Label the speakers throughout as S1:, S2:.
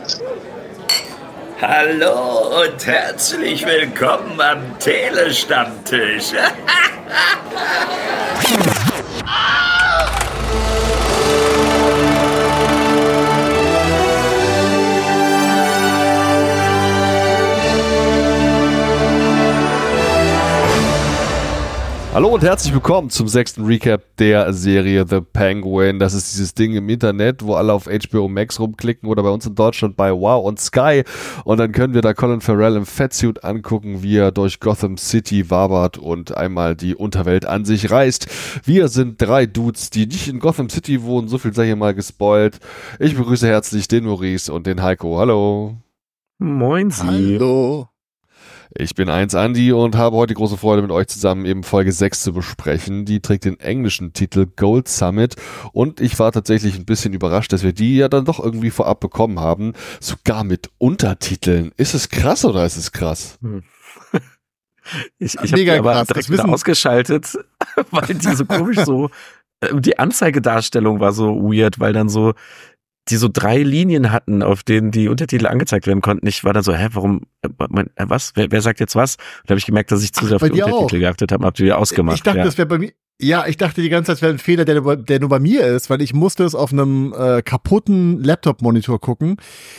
S1: Hallo und herzlich willkommen am Telestammtisch.
S2: Hallo und herzlich willkommen zum 6. Recap der Serie The Penguin. Das ist dieses Ding im Internet, wo alle auf HBO Max rumklicken oder bei uns in Deutschland bei Wow und Sky. Und dann können wir da Colin Farrell im Fatsuit angucken, wie er durch Gotham City wabert und einmal die Unterwelt an sich reißt. Wir sind 3 Dudes, die nicht in Gotham City wohnen. So viel sei hier mal gespoilt. Ich begrüße herzlich den Maurice und den Heiko. Hallo.
S3: Moinsi.
S4: Hallo.
S2: Ich bin Andi und habe heute die große Freude, mit euch zusammen eben Folge 6 zu besprechen. Die trägt den englischen Titel Gold Summit und ich war tatsächlich ein bisschen überrascht, dass wir die ja dann doch irgendwie vorab bekommen haben. Sogar mit Untertiteln. Ist es krass oder ist es krass?
S3: Ich habe die aber direkt wieder ausgeschaltet, weil die so komisch die Anzeigedarstellung war so weird, weil dann so die so 3 Linien hatten, auf denen die Untertitel angezeigt werden konnten. Ich war dann so, warum, was? Wer sagt jetzt was? Und da habe ich gemerkt, dass ich zu sehr auf die Untertitel geachtet habe, die wieder ausgemacht.
S4: Ich dachte, das wäre bei mir. Ja, ich dachte die ganze Zeit, es wäre ein Fehler, der nur bei mir ist, weil ich musste es auf einem kaputten Laptop-Monitor gucken.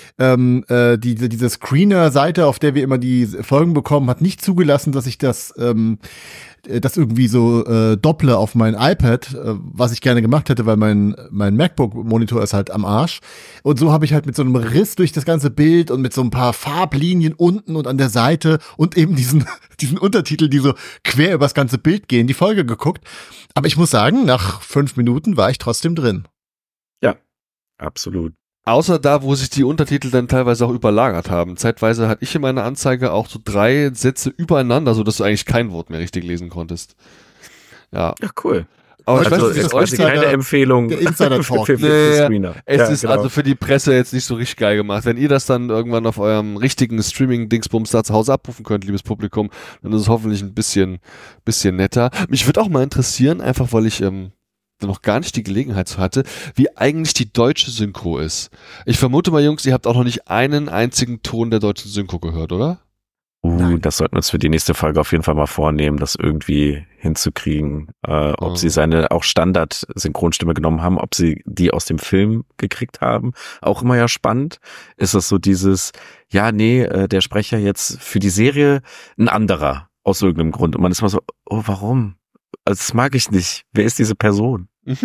S4: Diese Screener-Seite, auf der wir immer die Folgen bekommen, hat nicht zugelassen, dass ich das irgendwie so dopple auf mein iPad, was ich gerne gemacht hätte, weil mein MacBook-Monitor ist halt am Arsch. Und so habe ich halt mit so einem Riss durch das ganze Bild und mit so ein paar Farblinien unten und an der Seite und eben diesen Untertitel, die so quer übers ganze Bild gehen, die Folge geguckt. Aber ich muss sagen, nach 5 Minuten war ich trotzdem drin.
S3: Ja, absolut.
S2: Außer da, wo sich die Untertitel dann teilweise auch überlagert haben. Zeitweise hatte ich in meiner Anzeige auch so 3 Sätze übereinander, sodass du eigentlich kein Wort mehr richtig lesen konntest. Ja.
S3: Ja, cool.
S2: Aber
S3: also es ist quasi keine Empfehlung
S4: der Insider-Talk.
S3: für Screener.
S2: Es ist also für die Presse jetzt nicht so richtig geil gemacht. Wenn ihr das dann irgendwann auf eurem richtigen Streaming-Dingsbums da zu Hause abrufen könnt, liebes Publikum, dann ist es hoffentlich ein bisschen netter. Mich würde auch mal interessieren, einfach weil ich noch gar nicht die Gelegenheit zu hatte, wie eigentlich die deutsche Synchro ist. Ich vermute mal, Jungs, ihr habt auch noch nicht einen einzigen Ton der deutschen Synchro gehört, oder?
S3: Das sollten wir uns für die nächste Folge auf jeden Fall mal vornehmen, das irgendwie hinzukriegen. Ob sie seine auch Standard-Synchronstimme genommen haben, ob sie die aus dem Film gekriegt haben. Auch immer ja spannend. Ist das so dieses, der Sprecher jetzt für die Serie ein anderer aus irgendeinem Grund. Und man ist immer so, warum? Also das mag ich nicht. Wer ist diese Person?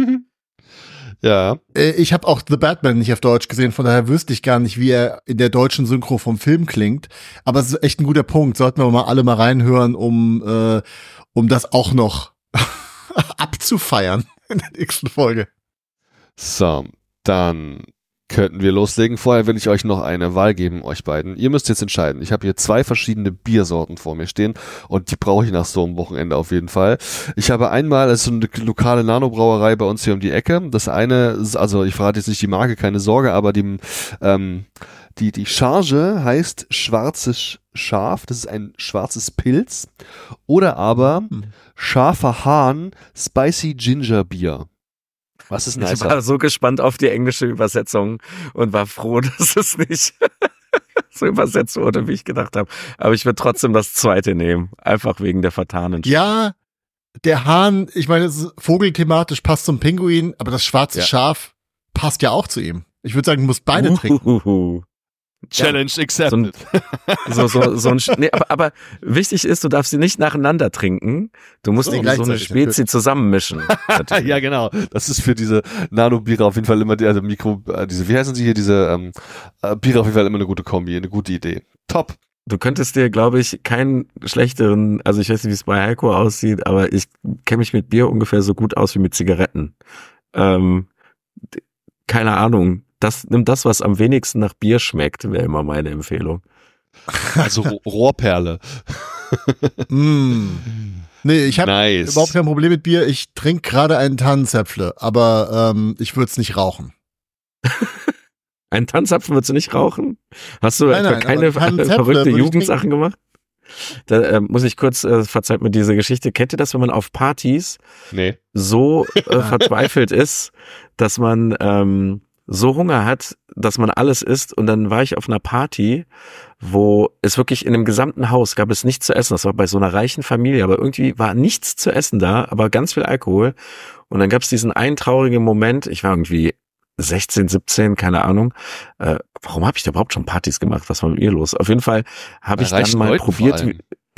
S2: Ja.
S4: Ich habe auch The Batman nicht auf Deutsch gesehen, von daher wüsste ich gar nicht, wie er in der deutschen Synchro vom Film klingt. Aber es ist echt ein guter Punkt. Sollten wir mal alle mal reinhören, um das auch noch abzufeiern in der nächsten Folge.
S2: So, dann könnten wir loslegen. Vorher will ich euch noch eine Wahl geben, euch beiden. Ihr müsst jetzt entscheiden. Ich habe hier 2 verschiedene Biersorten vor mir stehen und die brauche ich nach so einem Wochenende auf jeden Fall. Ich habe einmal, es ist so eine lokale Nanobrauerei bei uns hier um die Ecke. Das eine ist, also ich verrate jetzt nicht die Marke, keine Sorge, aber die Charge heißt Schwarzes Schaf. Das ist ein schwarzes Pilz. Oder aber Scharfer Hahn Spicy Ginger Bier. Was ist nicer?
S3: Ich war so gespannt auf die englische Übersetzung und war froh, dass es nicht so übersetzt wurde, wie ich gedacht habe. Aber ich würde trotzdem das zweite nehmen. Einfach wegen der vertanen.
S4: Ja, der Hahn, ich meine, es ist vogelthematisch, passt zum Pinguin, aber das schwarze Schaf passt ja auch zu ihm. Ich würde sagen, du musst beide trinken.
S2: Challenge accepted.
S3: Aber wichtig ist, du darfst sie nicht nacheinander trinken. Du musst so eine Spezi zusammenmischen.
S2: Ja, genau. Das ist für diese Nano-Biere auf jeden Fall immer wie heißen sie hier, diese Biere auf jeden Fall immer eine gute Kombi, eine gute Idee. Top.
S3: Du könntest dir, glaube ich, keinen schlechteren, also ich weiß nicht, wie es bei Heiko aussieht, aber ich kenne mich mit Bier ungefähr so gut aus wie mit Zigaretten. Keine Ahnung. Nimm das, was am wenigsten nach Bier schmeckt, wäre immer meine Empfehlung.
S2: Also Rohrperle.
S4: Nee, ich habe überhaupt kein Problem mit Bier. Ich trinke gerade einen Tannenzäpfle, aber ich würde es nicht rauchen.
S3: Einen Tannenzapfen würdest du nicht rauchen? Hast du
S4: nein,
S3: keine verrückte Jugendsachen gemacht? Da muss ich kurz, verzeiht mir diese Geschichte. Kennt ihr das, wenn man auf Partys so verzweifelt ist, dass man so Hunger hat, dass man alles isst. Und dann war ich auf einer Party, wo es wirklich in dem gesamten Haus gab es nichts zu essen. Das war bei so einer reichen Familie, aber irgendwie war nichts zu essen da, aber ganz viel Alkohol. Und dann gab es diesen einen traurigen Moment, ich war irgendwie 16, 17, keine Ahnung. Warum habe ich da überhaupt schon Partys gemacht? Was war mit mir los? Auf jeden Fall habe ich dann mal probiert,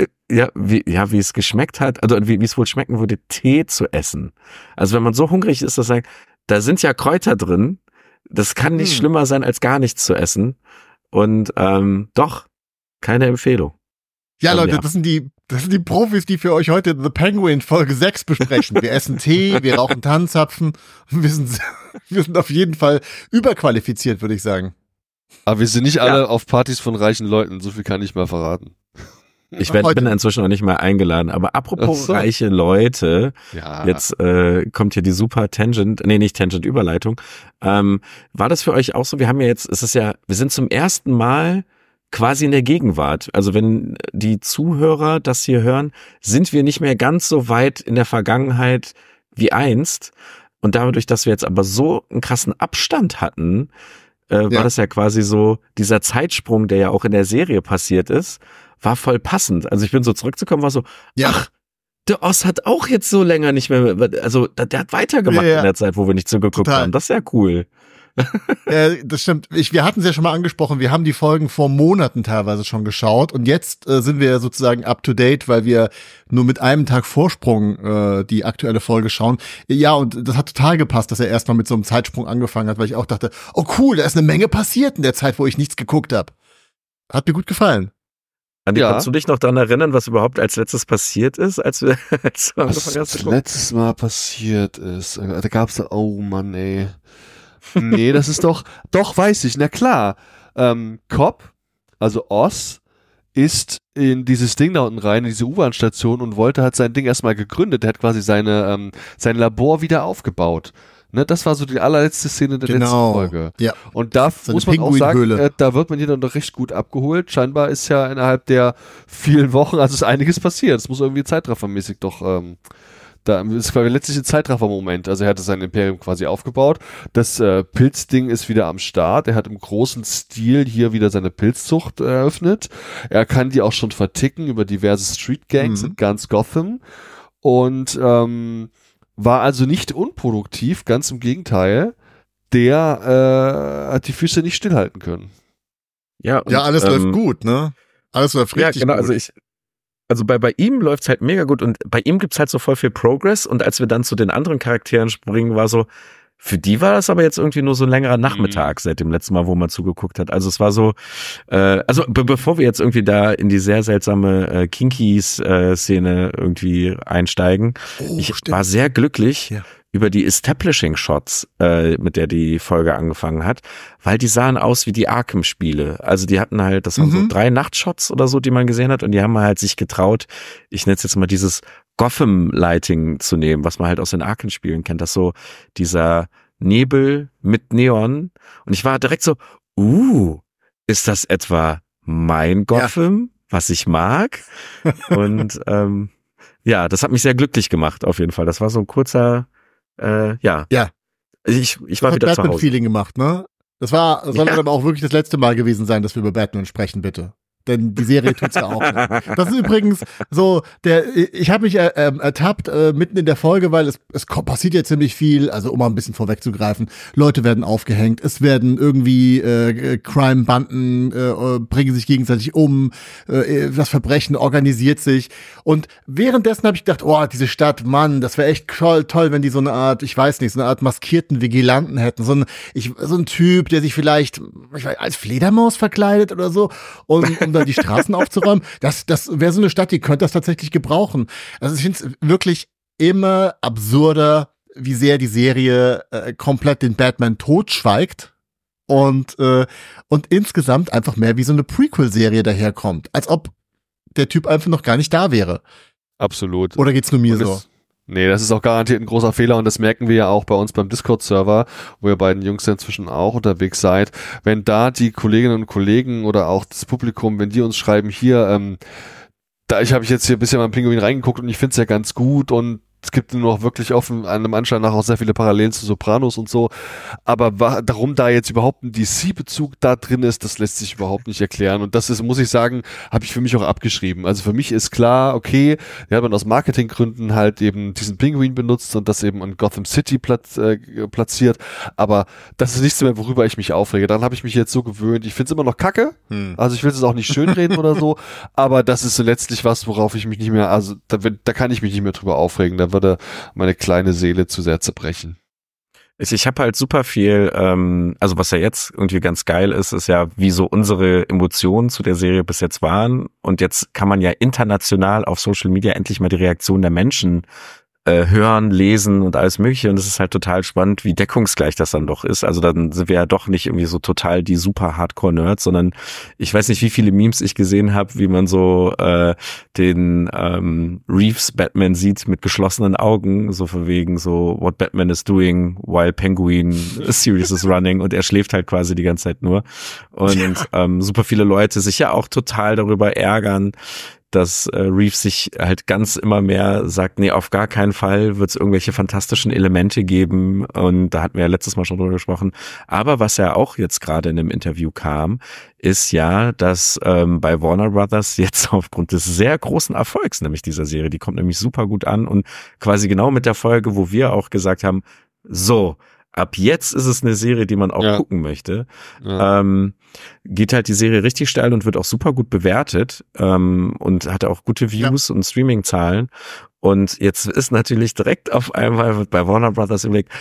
S3: wie es geschmeckt hat, also wie es wohl schmecken würde, Tee zu essen. Also wenn man so hungrig ist, dass da sind ja Kräuter drin. Das kann nicht schlimmer sein, als gar nichts zu essen. Und doch, keine Empfehlung.
S4: Ja, Leute, das sind die Profis, die für euch heute The Penguin Folge 6 besprechen. Wir essen Tee, wir rauchen Tannenzapfen. Wir sind auf jeden Fall überqualifiziert, würde ich sagen.
S2: Aber wir sind nicht alle auf Partys von reichen Leuten. So viel kann ich mal verraten.
S3: Ich bin inzwischen auch nicht mehr eingeladen. Aber apropos reiche Leute, jetzt kommt hier die super Überleitung. War das für euch auch so? Wir haben ja jetzt, wir sind zum ersten Mal quasi in der Gegenwart. Also wenn die Zuhörer das hier hören, sind wir nicht mehr ganz so weit in der Vergangenheit wie einst. Und dadurch, dass wir jetzt aber so einen krassen Abstand hatten, war das ja quasi so, dieser Zeitsprung, der ja auch in der Serie passiert ist, war voll passend. Also ich bin so zurückzukommen, war so, ach, der Oz hat auch jetzt so länger nicht mehr, also der hat weitergemacht in der Zeit, wo wir nicht zugeguckt haben. Das ist ja cool.
S4: Das stimmt. Wir hatten es ja schon mal angesprochen, wir haben die Folgen vor Monaten teilweise schon geschaut und jetzt sind wir sozusagen up to date, weil wir nur mit einem Tag Vorsprung die aktuelle Folge schauen. Ja, und das hat total gepasst, dass er erstmal mit so einem Zeitsprung angefangen hat, weil ich auch dachte, oh cool, da ist eine Menge passiert in der Zeit, wo ich nichts geguckt habe. Hat mir gut gefallen.
S3: Andi, kannst du dich noch daran erinnern, was überhaupt als letztes passiert ist, als du
S2: was letztes Mal passiert ist? Da gab's oh Mann, ey. Nee, das ist doch weiß ich, na klar. Cobb, also Oz, ist in dieses Ding da unten rein, in diese U-Bahn-Station und hat sein Ding erstmal gegründet. Er hat quasi sein Labor wieder aufgebaut. Ne, das war so die allerletzte Szene der letzten Folge. Ja. Und da muss man auch sagen, da wird man hier dann doch recht gut abgeholt. Scheinbar ist ja innerhalb der vielen Wochen, also ist einiges passiert. Es muss irgendwie zeitraffermäßig doch da ist quasi letztlich ein Zeitraffer-Moment. Also er hatte sein Imperium quasi aufgebaut. Das Pilzding ist wieder am Start. Er hat im großen Stil hier wieder seine Pilzzucht eröffnet. Er kann die auch schon verticken über diverse Street-Gangs in ganz Gotham. Und war also nicht unproduktiv, ganz im Gegenteil. Der hat die Füße nicht stillhalten können.
S3: Ja, und,
S4: alles läuft gut, ne? Alles läuft richtig gut.
S3: Also bei ihm läuft's halt mega gut und bei ihm gibt's halt so voll viel Progress und als wir dann zu den anderen Charakteren springen, war so, für die war das aber jetzt irgendwie nur so ein längerer Nachmittag seit dem letzten Mal, wo man zugeguckt hat. Also es war so, bevor wir jetzt irgendwie da in die sehr seltsame Kinkies-Szene irgendwie einsteigen, ich war sehr glücklich über die Establishing-Shots, mit der die Folge angefangen hat, weil die sahen aus wie die Arkham-Spiele. Also die hatten halt, das waren so 3 Nachtshots oder so, die man gesehen hat und die haben halt sich getraut, ich nenne es jetzt mal dieses Gotham-Lighting zu nehmen, was man halt aus den Arkham-Spielen kennt, das so dieser Nebel mit Neon und ich war direkt so, ist das etwa mein Gotham, was ich mag? Und das hat mich sehr glücklich gemacht auf jeden Fall. Das war so ein kurzer ich war wieder zu Hause.
S4: Batman-Feeling gemacht, ne? Das soll aber auch wirklich das letzte Mal gewesen sein, dass wir über Batman sprechen, bitte. Denn die Serie tut's ja auch. Das ist übrigens so, ich habe mich ertappt mitten in der Folge, weil es passiert ja ziemlich viel, also um mal ein bisschen vorwegzugreifen, Leute werden aufgehängt, es werden irgendwie Crime-Banden bringen sich gegenseitig um, das Verbrechen organisiert sich und währenddessen habe ich gedacht, diese Stadt, Mann, das wäre echt toll, wenn die so eine Art, ich weiß nicht, so eine Art maskierten Vigilanten hätten, so ein Typ, der sich vielleicht als Fledermaus verkleidet oder so und um die Straßen aufzuräumen. Das wäre so eine Stadt, die könnte das tatsächlich gebrauchen. Also ich finde es wirklich immer absurder, wie sehr die Serie komplett den Batman totschweigt und insgesamt einfach mehr wie so eine Prequel-Serie daherkommt. Als ob der Typ einfach noch gar nicht da wäre.
S2: Absolut.
S4: Oder geht's nur mir so?
S2: Nee, das ist auch garantiert ein großer Fehler und das merken wir ja auch bei uns beim Discord-Server, wo ihr beiden Jungs ja inzwischen auch unterwegs seid. Wenn da die Kolleginnen und Kollegen oder auch das Publikum, wenn die uns schreiben, hier, ich habe jetzt hier ein bisschen mal im Pinguin reingeguckt und ich find's ja ganz gut und es gibt nur noch wirklich einem Anschein nach auch sehr viele Parallelen zu Sopranos und so. Aber darum da jetzt überhaupt ein DC-Bezug da drin ist, das lässt sich überhaupt nicht erklären. Und das ist, muss ich sagen, habe ich für mich auch abgeschrieben. Also für mich ist klar, okay, ja, man aus Marketinggründen halt eben diesen Pinguin benutzt und das eben in Gotham City platziert. Aber das ist nichts mehr, worüber ich mich aufrege. Dann habe ich mich jetzt so gewöhnt. Ich finde es immer noch kacke. Also ich will es auch nicht schönreden oder so. Aber das ist so letztlich was, worauf ich mich nicht mehr, also da kann ich mich nicht mehr drüber aufregen. Da würde meine kleine Seele zu sehr zerbrechen.
S3: Ich habe halt super viel, also was ja jetzt irgendwie ganz geil ist ja, wie so unsere Emotionen zu der Serie bis jetzt waren. Und jetzt kann man ja international auf Social Media endlich mal die Reaktion der Menschen hören, lesen und alles Mögliche. Und es ist halt total spannend, wie deckungsgleich das dann doch ist. Also dann sind wir ja doch nicht irgendwie so total die super Hardcore-Nerds, sondern ich weiß nicht, wie viele Memes ich gesehen habe, wie man so den Reeves Batman sieht mit geschlossenen Augen, so von wegen so, what Batman is doing while Penguin series is running, und er schläft halt quasi die ganze Zeit nur. Und super viele Leute sich ja auch total darüber ärgern, dass Reeves sich halt ganz immer mehr sagt, nee, auf gar keinen Fall wird es irgendwelche fantastischen Elemente geben, und da hatten wir ja letztes Mal schon drüber gesprochen. Aber was ja auch jetzt gerade in einem Interview kam, ist ja, dass bei Warner Brothers jetzt aufgrund des sehr großen Erfolgs nämlich dieser Serie, die kommt nämlich super gut an, und quasi genau mit der Folge, wo wir auch gesagt haben, so, ab jetzt ist es eine Serie, die man auch gucken möchte. Ja. Geht halt die Serie richtig steil und wird auch super gut bewertet und hat auch gute Views und Streaming-Zahlen. Und jetzt ist natürlich direkt auf einmal bei Warner Brothers im Blick,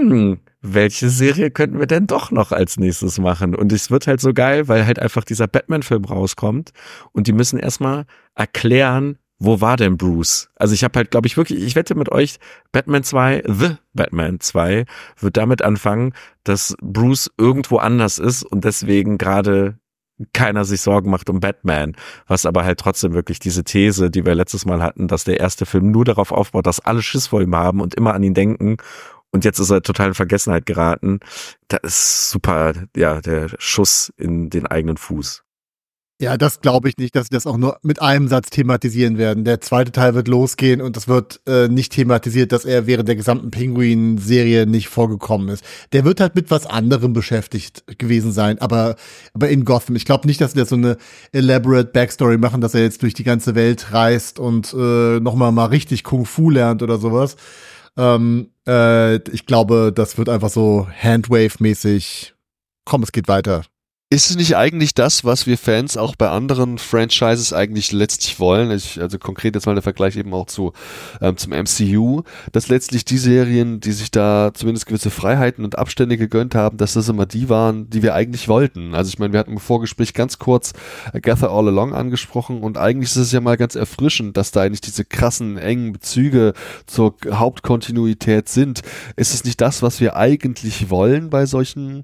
S3: welche Serie könnten wir denn doch noch als nächstes machen? Und es wird halt so geil, weil halt einfach dieser Batman-Film rauskommt und die müssen erstmal erklären, wo war denn Bruce? Also ich habe halt, glaube ich, wirklich, ich wette mit euch, Batman 2, The Batman 2 wird damit anfangen, dass Bruce irgendwo anders ist und deswegen gerade keiner sich Sorgen macht um Batman. Was aber halt trotzdem wirklich diese These, die wir letztes Mal hatten, dass der erste Film nur darauf aufbaut, dass alle Schiss vor ihm haben und immer an ihn denken. Und jetzt ist er total in Vergessenheit geraten. Das ist super, ja, der Schuss in den eigenen Fuß.
S4: Ja, das glaube ich nicht, dass sie das auch nur mit einem Satz thematisieren werden. Der zweite Teil wird losgehen und das wird nicht thematisiert, dass er während der gesamten Penguin-Serie nicht vorgekommen ist. Der wird halt mit was anderem beschäftigt gewesen sein, aber in Gotham. Ich glaube nicht, dass sie da so eine elaborate Backstory machen, dass er jetzt durch die ganze Welt reist und nochmal mal richtig Kung Fu lernt oder sowas. Ich glaube, das wird einfach so Handwave-mäßig, komm, es geht weiter.
S2: Ist es nicht eigentlich das, was wir Fans auch bei anderen Franchises eigentlich letztlich wollen? Also konkret jetzt mal der Vergleich eben auch zum MCU, dass letztlich die Serien, die sich da zumindest gewisse Freiheiten und Abstände gegönnt haben, dass das immer die waren, die wir eigentlich wollten. Also ich meine, wir hatten im Vorgespräch ganz kurz Agatha All Along angesprochen und eigentlich ist es ja mal ganz erfrischend, dass da eigentlich diese krassen, engen Bezüge zur Hauptkontinuität sind. Ist es nicht das, was wir eigentlich wollen bei solchen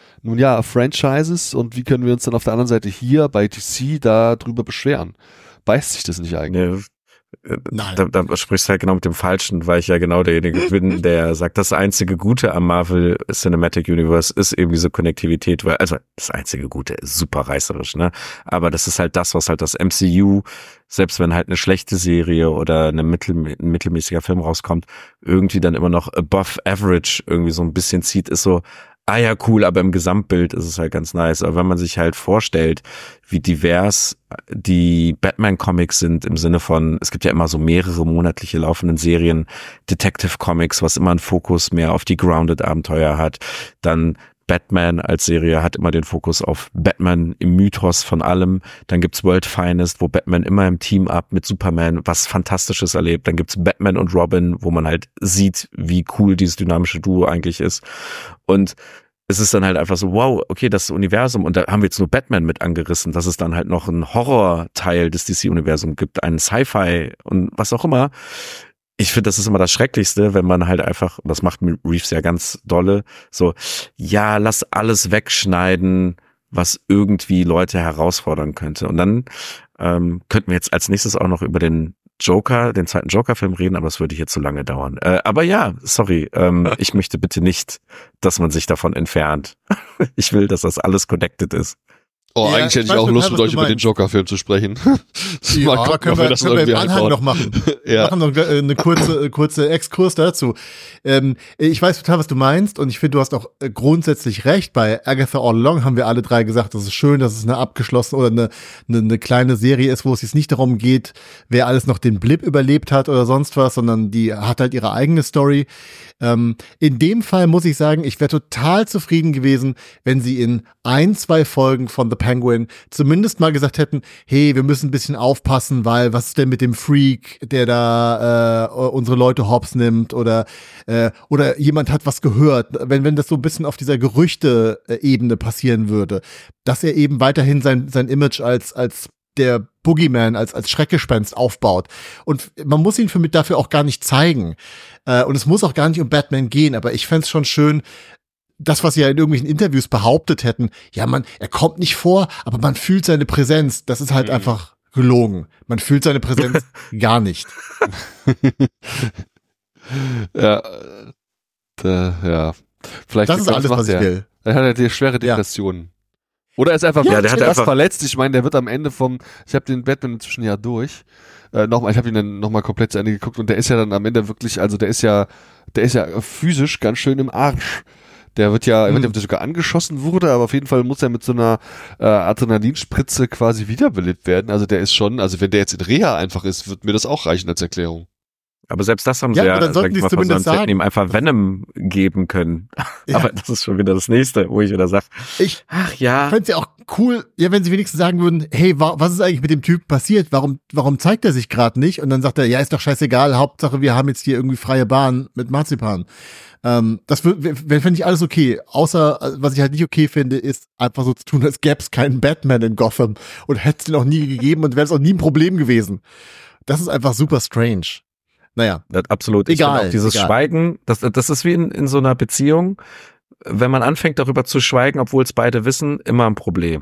S2: Franchises, und wie können wir uns dann auf der anderen Seite hier bei DC da drüber beschweren? Beißt sich das nicht eigentlich?
S3: Nein. Da sprichst du halt genau mit dem Falschen, weil ich ja genau derjenige bin, der sagt, das einzige Gute am Marvel Cinematic Universe ist eben diese Konnektivität, weil, also das einzige Gute ist super reißerisch, ne? Aber das ist halt das, was halt das MCU, selbst wenn halt eine schlechte Serie oder ein mittelmäßiger Film rauskommt, irgendwie dann immer noch above average irgendwie so ein bisschen zieht, ist so, ah ja, cool, aber im Gesamtbild ist es halt ganz nice. Aber wenn man sich halt vorstellt, wie divers die Batman-Comics sind, im Sinne von, es gibt ja immer so mehrere monatliche laufenden Serien, Detective-Comics, was immer einen Fokus mehr auf die Grounded-Abenteuer hat, dann Batman als Serie hat immer den Fokus auf Batman im Mythos von allem. Dann gibt's World Finest, wo Batman immer im Team-Up mit Superman was Fantastisches erlebt. Dann gibt's Batman und Robin, wo man halt sieht, wie cool dieses dynamische Duo eigentlich ist. Und es ist dann halt einfach so, wow, okay, das Universum, und da haben wir jetzt nur Batman mit angerissen, dass es dann halt noch einen Horror-Teil des DC-Universums gibt, einen Sci-Fi und was auch immer. Ich finde, das ist immer das Schrecklichste, wenn man halt einfach, und das macht Reeves ja ganz dolle, so, ja, lass alles wegschneiden, was irgendwie Leute herausfordern könnte. Und dann könnten wir jetzt als nächstes auch noch über den zweiten Joker-Film reden, aber es würde hier zu lange dauern. Aber ja, sorry, ich möchte bitte nicht, dass man sich davon entfernt. Ich will, dass das alles connected ist.
S2: Oh,
S4: Ja,
S2: eigentlich hätte
S4: ich
S2: ich auch
S4: weiß
S2: Lust,
S4: total,
S2: mit
S4: was
S2: euch
S4: du
S2: über den
S4: meinst.
S2: Joker-Film zu sprechen.
S4: Ja,
S2: Mal gucken,
S4: können
S2: ob
S4: wir
S2: das
S4: im
S2: irgendwie
S4: Anhang
S2: einbauen.
S4: noch machen.
S2: Ja.
S4: Machen noch eine kurze Exkurs dazu. Ich weiß total, was du meinst und ich finde, du hast auch grundsätzlich recht. Bei Agatha All Along haben wir alle drei gesagt, das ist schön, dass es eine abgeschlossene oder eine kleine Serie ist, wo es jetzt nicht darum geht, wer alles noch den Blip überlebt hat oder sonst was, sondern die hat halt ihre eigene Story. In dem Fall muss ich sagen, ich wäre total zufrieden gewesen, wenn sie in 1-2 Folgen von The Penguin zumindest mal gesagt hätten, hey, wir müssen ein bisschen aufpassen, weil was ist denn mit dem Freak, der da unsere Leute hops nimmt oder jemand hat was gehört, wenn das so ein bisschen auf dieser Gerüchte-Ebene passieren würde, dass er eben weiterhin sein Image als der Boogeyman als Schreckgespenst aufbaut. Und man muss ihn dafür auch gar nicht zeigen. Und es muss auch gar nicht um Batman gehen, aber ich fänd's schon schön, das, was sie ja in irgendwelchen Interviews behauptet hätten, ja, er kommt nicht vor, aber man fühlt seine Präsenz. Das ist halt einfach gelogen. Man fühlt seine Präsenz gar nicht.
S2: Ja, ja. Vielleicht
S4: Das ist alles, was ich will.
S2: Er hat ja die schwere Depressionen. Oder er ist einfach
S3: Ja, der hat
S2: krass
S3: einfach
S2: verletzt. Ich meine, der wird am Ende ich habe den Batman inzwischen ja durch. Ich habe ihn dann nochmal komplett zu Ende geguckt und der ist ja dann am Ende wirklich, also der ist ja physisch ganz schön im Arsch. Der wird ja, ich weiß nicht, ob der sogar angeschossen wurde, aber auf jeden Fall muss er mit so einer Adrenalinspritze quasi wiederbelebt werden. Also der ist schon, also wenn der jetzt in Reha einfach ist, wird mir das auch reichen als Erklärung.
S3: Aber selbst das haben sie
S4: Ja,
S3: ja,
S4: aber dann sollten die es zumindest
S3: sie hätten
S4: sagen.
S3: ihm einfach Venom geben können.
S4: Ja.
S3: Aber das ist schon wieder das Nächste, wo ich wieder sage,
S4: Ich
S3: ach ja.
S4: fände es ja auch cool, ja, wenn sie wenigstens sagen würden, hey, was ist eigentlich mit dem Typ passiert? Warum zeigt er sich gerade nicht? Und dann sagt er, ja, ist doch scheißegal, Hauptsache wir haben jetzt hier irgendwie freie Bahn mit Marzipan. Das fände ich alles okay. Außer, was ich halt nicht okay finde, ist einfach so zu tun, als gäbe es keinen Batman in Gotham und hätte es den auch nie gegeben und wäre es auch nie ein Problem gewesen. Das ist einfach super strange. Naja.
S3: Absolut.
S4: Egal,
S3: Ich finde auch dieses
S4: egal.
S3: Schweigen, das ist wie in so einer Beziehung, wenn man anfängt darüber zu schweigen, obwohl es beide wissen, immer ein Problem.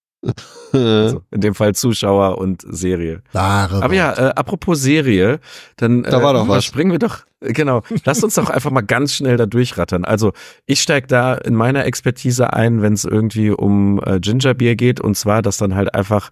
S3: Also in dem Fall Zuschauer und Serie. Aber ja, apropos Serie, dann
S2: Da war doch was.
S3: springen wir doch, genau, lasst uns doch einfach mal ganz schnell da durchrattern. Also ich steige da in meiner Expertise ein, wenn es irgendwie um Gingerbeer geht, und zwar, dass dann halt einfach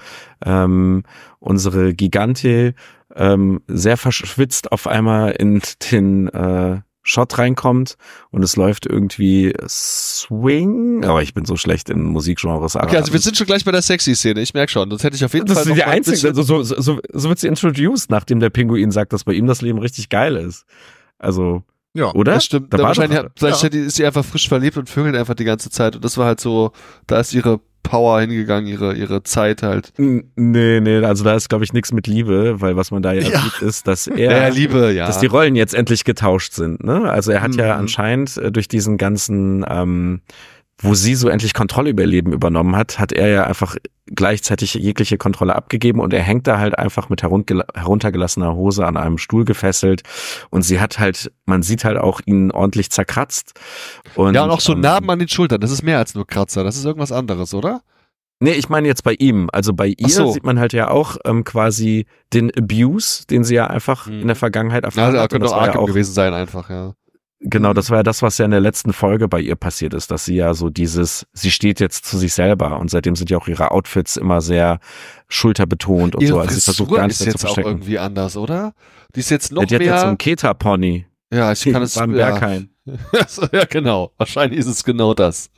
S3: unsere Gigante sehr verschwitzt auf einmal in den Shot reinkommt und es läuft irgendwie Swing, aber ich bin so schlecht in Musikgenres.
S2: Okay, also wir sind schon gleich bei der Sexy-Szene, ich merke schon, das hätte ich auf jeden
S3: das
S2: Fall
S3: ist
S2: noch
S3: die
S2: mal ein
S3: einzige,
S2: bisschen-
S3: so wird sie introduced, nachdem der Pinguin sagt, dass bei ihm das Leben richtig geil ist. Also,
S4: Ja.
S3: oder?
S2: Das stimmt,
S3: Da war
S2: wahrscheinlich
S3: doch-
S2: vielleicht ist sie einfach frisch verliebt und vögelt einfach die ganze Zeit und das war halt so, da ist ihre Power hingegangen, ihre Zeit halt.
S3: Nee, also da ist, glaube ich, nichts mit Liebe, weil was man da ja sieht, ist, dass er,
S2: Liebe, ja.
S3: dass die Rollen jetzt endlich getauscht sind, ne? Also er hat ja anscheinend durch diesen ganzen, wo sie so endlich Kontrolle über ihr Leben übernommen hat er ja einfach gleichzeitig jegliche Kontrolle abgegeben und er hängt da halt einfach mit heruntergelassener Hose an einem Stuhl gefesselt und sie hat halt, man sieht halt auch ihn ordentlich zerkratzt. Und,
S2: Ja, und auch so Narben an den Schultern, das ist mehr als nur Kratzer, das ist irgendwas anderes, oder?
S3: Nee, ich meine jetzt bei ihm. Also bei ihr
S2: Ach so.
S3: sieht man halt ja auch quasi den Abuse, den sie ja einfach in der Vergangenheit erfahren
S2: Ja,
S3: hat. Und
S2: könnte
S3: das
S2: auch
S3: war ja
S2: Arkham
S3: auch,
S2: gewesen sein einfach, ja.
S3: genau, das war ja das, was ja in der letzten Folge bei ihr passiert ist, dass sie ja so sie steht jetzt zu sich selber und seitdem sind ja auch ihre Outfits immer sehr schulterbetont und so. Also sie versucht gar nichts
S2: ist
S3: mehr zu
S2: jetzt auch
S3: verstecken.
S2: irgendwie anders, oder? Die ist jetzt noch
S3: Die hat jetzt so
S2: mehr...
S3: einen Keta-Pony.
S2: Ja, ich kann es...
S3: Beim
S2: Ja.
S3: Berghain.
S2: Ja, genau. Wahrscheinlich ist es genau das.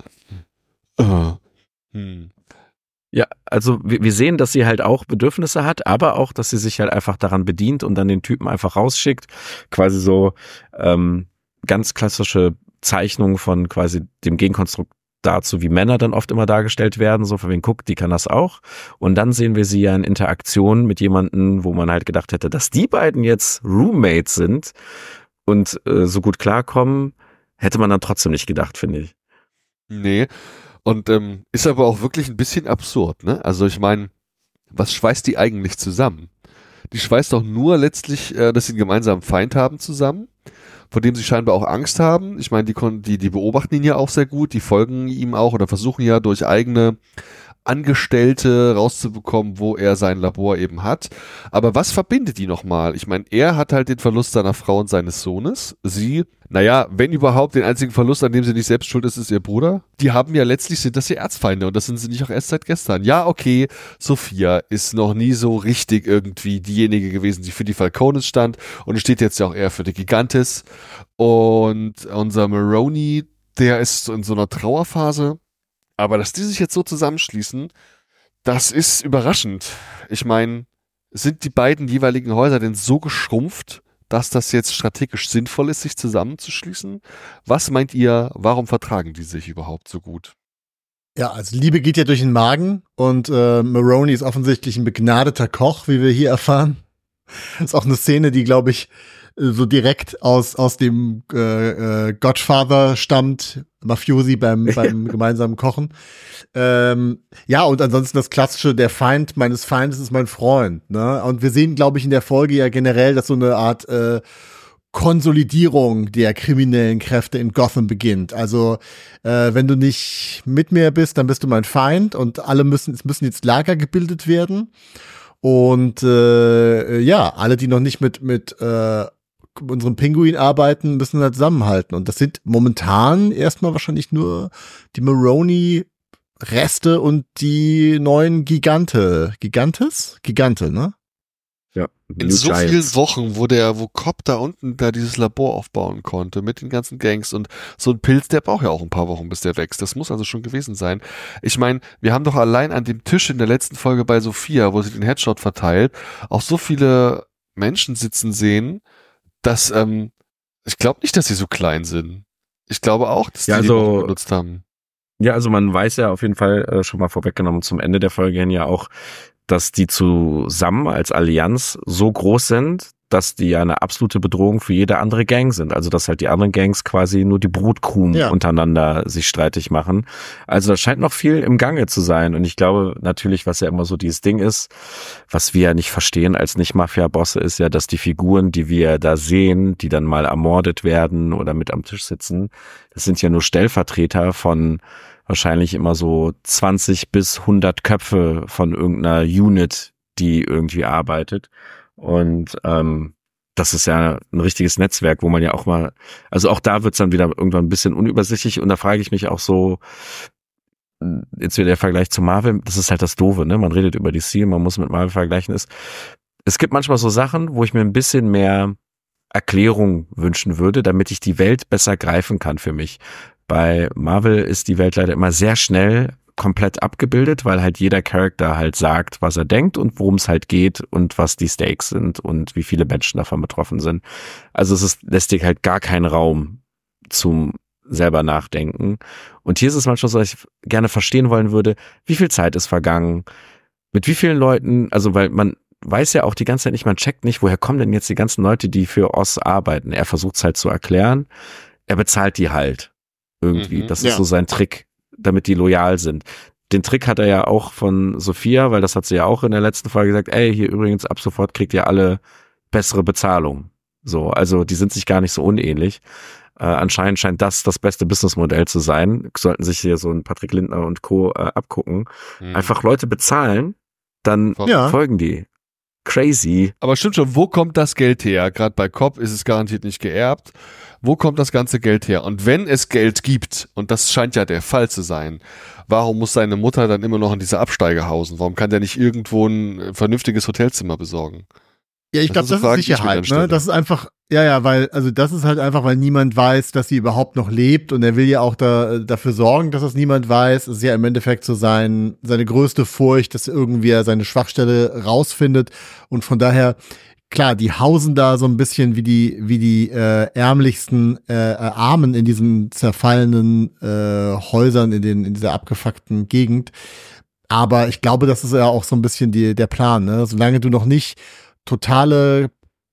S2: Hm.
S3: Ja, also wir sehen, dass sie halt auch Bedürfnisse hat, aber auch, dass sie sich halt einfach daran bedient und dann den Typen einfach rausschickt. Quasi so ganz klassische Zeichnung von quasi dem Gegenkonstrukt dazu, wie Männer dann oft immer dargestellt werden, so von wegen, guck, die kann das auch. Und dann sehen wir sie ja in Interaktion mit jemandem, wo man halt gedacht hätte, dass die beiden jetzt Roommates sind und so gut klarkommen, hätte man dann trotzdem nicht gedacht, finde ich.
S2: Nee. Und ist aber auch wirklich ein bisschen absurd, ne? Also ich meine, was schweißt die eigentlich zusammen? Die schweißt doch nur letztlich, dass sie einen gemeinsamen Feind haben zusammen, vor dem sie scheinbar auch Angst haben. Ich meine, die beobachten ihn ja auch sehr gut, die folgen ihm auch oder versuchen ja durch eigene Angestellte rauszubekommen, wo er sein Labor eben hat. Aber was verbindet die nochmal? Ich meine, er hat halt den Verlust seiner Frau und seines Sohnes. Sie, naja, wenn überhaupt, den einzigen Verlust, an dem sie nicht selbst schuld ist, ist ihr Bruder. Die haben ja letztlich, sind das die Erzfeinde und das sind sie nicht auch erst seit gestern. Ja, okay, Sophia ist noch nie so richtig irgendwie diejenige gewesen, die für die Falcones stand und steht jetzt ja auch eher für die Gigantes. Und unser Maroni, der ist in so einer Trauerphase. Aber dass die sich jetzt so zusammenschließen, das ist überraschend. Ich meine, sind die beiden jeweiligen Häuser denn so geschrumpft, dass das jetzt strategisch sinnvoll ist, sich zusammenzuschließen? Was meint ihr, warum vertragen die sich überhaupt so gut?
S4: Ja, also Liebe geht ja durch den Magen und Maroni ist offensichtlich ein begnadeter Koch, wie wir hier erfahren. Das ist auch eine Szene, die, glaube ich, so direkt aus dem Godfather stammt, Mafiosi beim gemeinsamen Kochen. Ja, und ansonsten das klassische, der Feind meines Feindes ist mein Freund. Ne? Und wir sehen, glaube ich, in der Folge ja generell, dass so eine Art Konsolidierung der kriminellen Kräfte in Gotham beginnt. Also wenn du nicht mit mir bist, dann bist du mein Feind und es müssen jetzt Lager gebildet werden. Und ja, alle, die noch nicht mit unserem Pinguin arbeiten, müssen halt zusammenhalten. Und das sind momentan erstmal wahrscheinlich nur die Maroni-Reste und die neuen Gigante, ne?
S3: Ja.
S2: In so vielen Wochen, wo Cobb da unten da dieses Labor aufbauen konnte mit den ganzen Gangs und so ein Pilz, der braucht ja auch ein paar Wochen, bis der wächst. Das muss also schon gewesen sein. Ich meine, wir haben doch allein an dem Tisch in der letzten Folge bei Sophia, wo sie den Headshot verteilt, auch so viele Menschen sitzen sehen, dass ich glaube nicht, dass sie so klein sind. Ich glaube auch, dass die
S3: also,
S2: benutzt haben.
S3: Ja, also man weiß ja auf jeden Fall schon mal vorweggenommen zum Ende der Folge hin ja auch, dass die zusammen als Allianz so groß sind, dass die ja eine absolute Bedrohung für jede andere Gang sind. Also dass halt die anderen Gangs quasi nur die Brutkrumen untereinander sich streitig machen. Also da scheint noch viel im Gange zu sein. Und ich glaube natürlich, was ja immer so dieses Ding ist, was wir ja nicht verstehen als Nicht-Mafia-Bosse, ist ja, dass die Figuren, die wir da sehen, die dann mal ermordet werden oder mit am Tisch sitzen, das sind ja nur Stellvertreter von wahrscheinlich immer so 20 bis 100 Köpfe von irgendeiner Unit, die irgendwie arbeitet. Und das ist ja ein richtiges Netzwerk, wo man ja auch mal, also auch da wird's dann wieder irgendwann ein bisschen unübersichtlich. Und da frage ich mich auch so, jetzt wieder der Vergleich zu Marvel, das ist halt das Doofe, ne? Man redet über DC, man muss mit Marvel vergleichen. Es gibt manchmal so Sachen, wo ich mir ein bisschen mehr Erklärung wünschen würde, damit ich die Welt besser greifen kann für mich. Bei Marvel ist die Welt leider immer sehr schnell komplett abgebildet, weil halt jeder Charakter halt sagt, was er denkt und worum es halt geht und was die Stakes sind und wie viele Menschen davon betroffen sind. Also lässt dir halt gar keinen Raum zum selber nachdenken. Und hier ist es manchmal so, dass ich gerne verstehen wollen würde, wie viel Zeit ist vergangen, mit wie vielen Leuten, also weil man weiß ja auch die ganze Zeit nicht, man checkt nicht, woher kommen denn jetzt die ganzen Leute, die für Oz arbeiten. Er versucht es halt zu erklären, er bezahlt die halt irgendwie. Das ist so sein Trick, damit die loyal sind. Den Trick hat er ja auch von Sophia, weil das hat sie ja auch in der letzten Folge gesagt, ey, hier übrigens ab sofort kriegt ihr alle bessere Bezahlung. So, also die sind sich gar nicht so unähnlich. Anscheinend scheint das beste Businessmodell zu sein. Sollten sich hier so ein Patrick Lindner und Co. Abgucken. Einfach Leute bezahlen, dann folgen die. Crazy.
S2: Aber stimmt schon, wo kommt das Geld her? Gerade bei Cobb ist es garantiert nicht geerbt. Wo kommt das ganze Geld her? Und wenn es Geld gibt, und das scheint ja der Fall zu sein, warum muss seine Mutter dann immer noch in dieser Absteige hausen? Warum kann der nicht irgendwo ein vernünftiges Hotelzimmer besorgen?
S4: Ja, ich glaube, das ist Sicherheit, ne? Das ist einfach, das ist halt einfach, weil niemand weiß, dass sie überhaupt noch lebt und er will ja auch dafür sorgen, dass das niemand weiß. Es ist ja im Endeffekt so seine größte Furcht, dass irgendwie er seine Schwachstelle rausfindet und von daher, klar, die hausen da so ein bisschen wie die ärmlichsten Armen in diesen zerfallenen Häusern in dieser abgefuckten Gegend. Aber ich glaube, das ist ja auch so ein bisschen der Plan, ne? Solange du noch nicht totale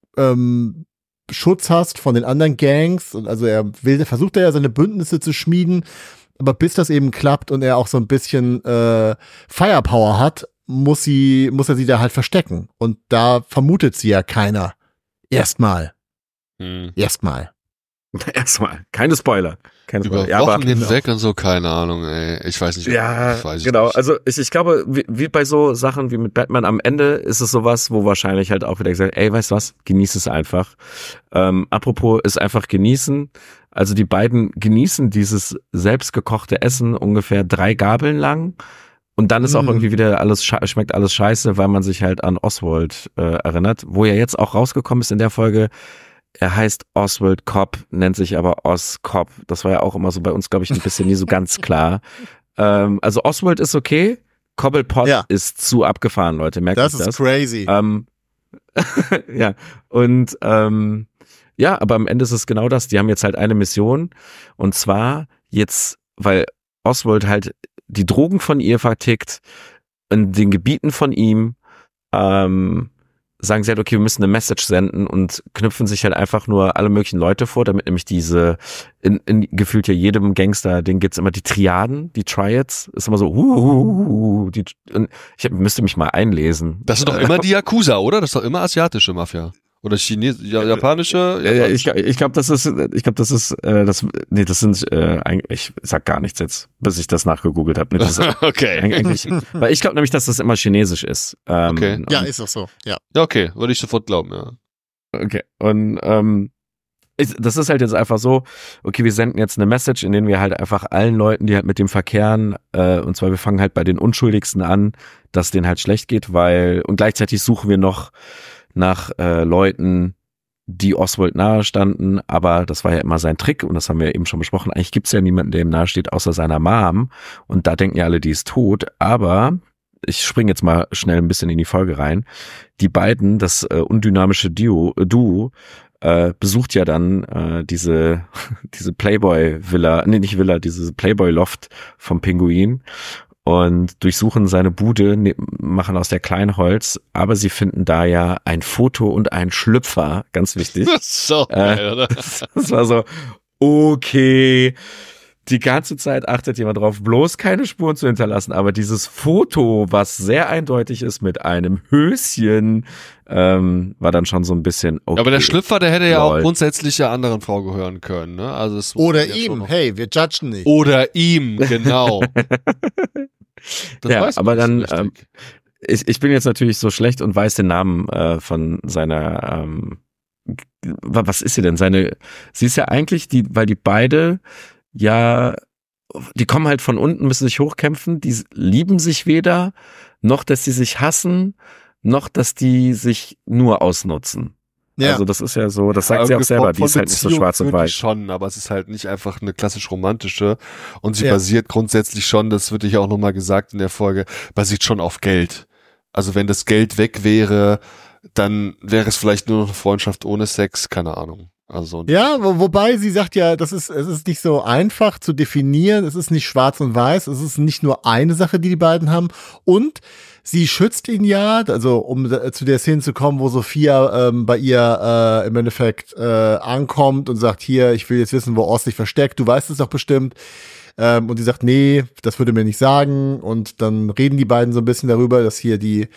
S4: Schutz hast von den anderen Gangs, und also versucht ja seine Bündnisse zu schmieden, aber bis das eben klappt und er auch so ein bisschen Firepower hat, muss er sie da halt verstecken. Und da vermutet sie ja keiner. Erstmal. Erstmal.
S3: Erstmal, keine Spoiler.
S2: Über
S3: Ja,
S2: Wochen hinweg und so, keine Ahnung, ey. Ich weiß nicht.
S3: Ja,
S2: ich weiß
S3: genau.
S2: Nicht.
S3: Also ich glaube, wie bei so Sachen wie mit Batman am Ende ist es sowas, wo wahrscheinlich halt auch wieder gesagt, ey, weißt du was, genieß es einfach. Apropos ist einfach genießen. Also die beiden genießen dieses selbstgekochte Essen ungefähr 3 Gabeln lang. Und dann ist auch irgendwie wieder schmeckt alles scheiße, weil man sich halt an Oswald erinnert, wo ja jetzt auch rausgekommen ist in der Folge. Er heißt Oswald Cobb, nennt sich aber Os Cobb. Das war ja auch immer so bei uns, glaube ich, ein bisschen nie so ganz klar. Also Oswald ist okay, Cobblepot ist zu abgefahren, Leute. Merkt euch das?
S4: Das ist crazy.
S3: Ja, und ja, aber am Ende ist es genau das. Die haben jetzt halt eine Mission und zwar jetzt, weil Oswald halt die Drogen von ihr vertickt, in den Gebieten von ihm, sagen sie halt, okay, wir müssen eine Message senden und knüpfen sich halt einfach nur alle möglichen Leute vor, damit nämlich diese, in gefühlt ja jedem Gangster, den gibt's immer die Triaden, die Triads, ist immer so, ich müsste mich mal einlesen.
S2: Das sind doch immer die Yakuza, oder? Das ist doch immer asiatische Mafia. Oder japanische?
S3: Ja, ich glaube, das sind eigentlich, ich sag gar nichts jetzt, bis ich das nachgegoogelt habe.
S2: Okay.
S3: Eigentlich, weil ich glaube nämlich, dass das immer chinesisch ist.
S2: Okay.
S4: Ja, ist auch so, ja.
S2: Ja, okay, würde ich sofort glauben, ja.
S3: Okay, und das ist halt jetzt einfach so, okay, wir senden jetzt eine Message, in denen wir halt einfach allen Leuten, die halt mit dem verkehren, und zwar wir fangen halt bei den Unschuldigsten an, dass denen halt schlecht geht, und gleichzeitig suchen wir noch nach Leuten, die Oswald nahe standen, aber das war ja immer sein Trick und das haben wir eben schon besprochen. Eigentlich gibt's ja niemanden, der ihm nahe steht, außer seiner Mom und da denken ja alle, die ist tot, aber ich springe jetzt mal schnell ein bisschen in die Folge rein. Die beiden, das undynamische Duo besucht ja dann diese Playboy-Villa, nicht Villa, diese Playboy-Loft vom Pinguin und durchsuchen seine Bude, machen aus der Kleinholz, aber sie finden da ja ein Foto und einen Schlüpfer, ganz wichtig.
S2: So geil, oder?
S3: Das war so, okay, die ganze Zeit achtet jemand drauf, bloß keine Spuren zu hinterlassen, aber dieses Foto, was sehr eindeutig ist mit einem Höschen, war dann schon so ein bisschen okay.
S2: Aber der Schlüpfer, der hätte ja auch grundsätzlich der anderen Frau gehören können, ne? Also es
S4: oder ihm, hey, wir judgen nicht.
S2: Oder ihm, genau. Das
S3: ja, aber dann,
S2: so
S3: ich bin jetzt natürlich so schlecht und weiß den Namen von seiner, was ist sie denn? Sie ist ja eigentlich weil die beide, ja, die kommen halt von unten, müssen sich hochkämpfen, die lieben sich weder, noch dass sie sich hassen, noch dass die sich nur ausnutzen. Ja. Also das ist ja so, das sagt sie auch selber, die ist halt nicht so schwarz und weiß.
S2: Schon, aber es ist halt nicht einfach eine klassisch romantische und sie basiert grundsätzlich schon, das wird ja auch nochmal gesagt in der Folge, basiert schon auf Geld. Also wenn das Geld weg wäre, dann wäre es vielleicht nur noch eine Freundschaft ohne Sex, keine Ahnung. Also
S4: ja, wobei sie sagt ja, es ist nicht so einfach zu definieren, es ist nicht schwarz und weiß, es ist nicht nur eine Sache, die beiden haben und sie schützt ihn ja, also um zu der Szene zu kommen, wo Sophia bei ihr im Endeffekt ankommt und sagt, hier, ich will jetzt wissen, wo Oz sich versteckt, du weißt es doch bestimmt. Und sie sagt, nee, das würde mir nicht sagen. Und dann reden die beiden so ein bisschen darüber, dass hier die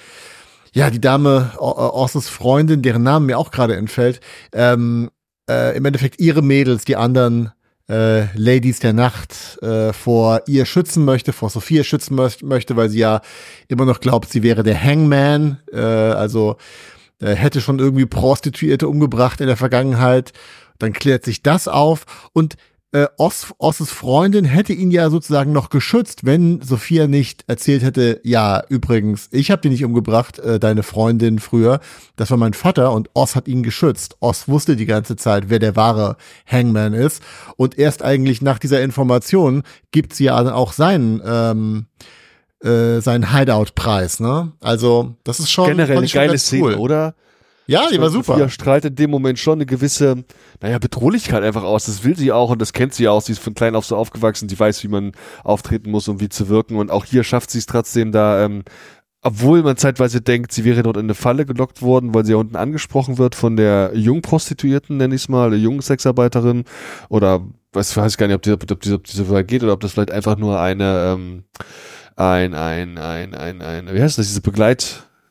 S4: Dame, Oz's Freundin, deren Name mir auch gerade entfällt, im Endeffekt ihre Mädels, die anderen Ladies der Nacht vor ihr schützen möchte, vor Sophia schützen möchte, weil sie ja immer noch glaubt, sie wäre der Hangman, also hätte schon irgendwie Prostituierte umgebracht in der Vergangenheit. Dann klärt sich das auf und Osses Freundin hätte ihn ja sozusagen noch geschützt, wenn Sophia nicht erzählt hätte, ja, übrigens, ich habe die nicht umgebracht, deine Freundin früher, das war mein Vater und Oz hat ihn geschützt. Oz wusste die ganze Zeit, wer der wahre Hangman ist und erst eigentlich nach dieser Information gibt sie ja dann auch seinen Hideout-Preis, ne? Also, das ist schon
S2: generell eine geile Szene, oder?
S4: Ja, die war super.
S2: Sophia strahlt in dem Moment schon eine gewisse, Bedrohlichkeit einfach aus. Das will sie auch und das kennt sie auch. Sie ist von klein auf so aufgewachsen. Sie weiß, wie man auftreten muss und wie zu wirken. Und auch hier schafft sie es trotzdem da, obwohl man zeitweise denkt, sie wäre dort in eine Falle gelockt worden, weil sie ja unten angesprochen wird von der Jungprostituierten, nenne ich es mal, der jungen Sexarbeiterin. Oder weiß ich gar nicht, ob die so weit geht oder ob das vielleicht einfach nur eine, wie heißt das, diese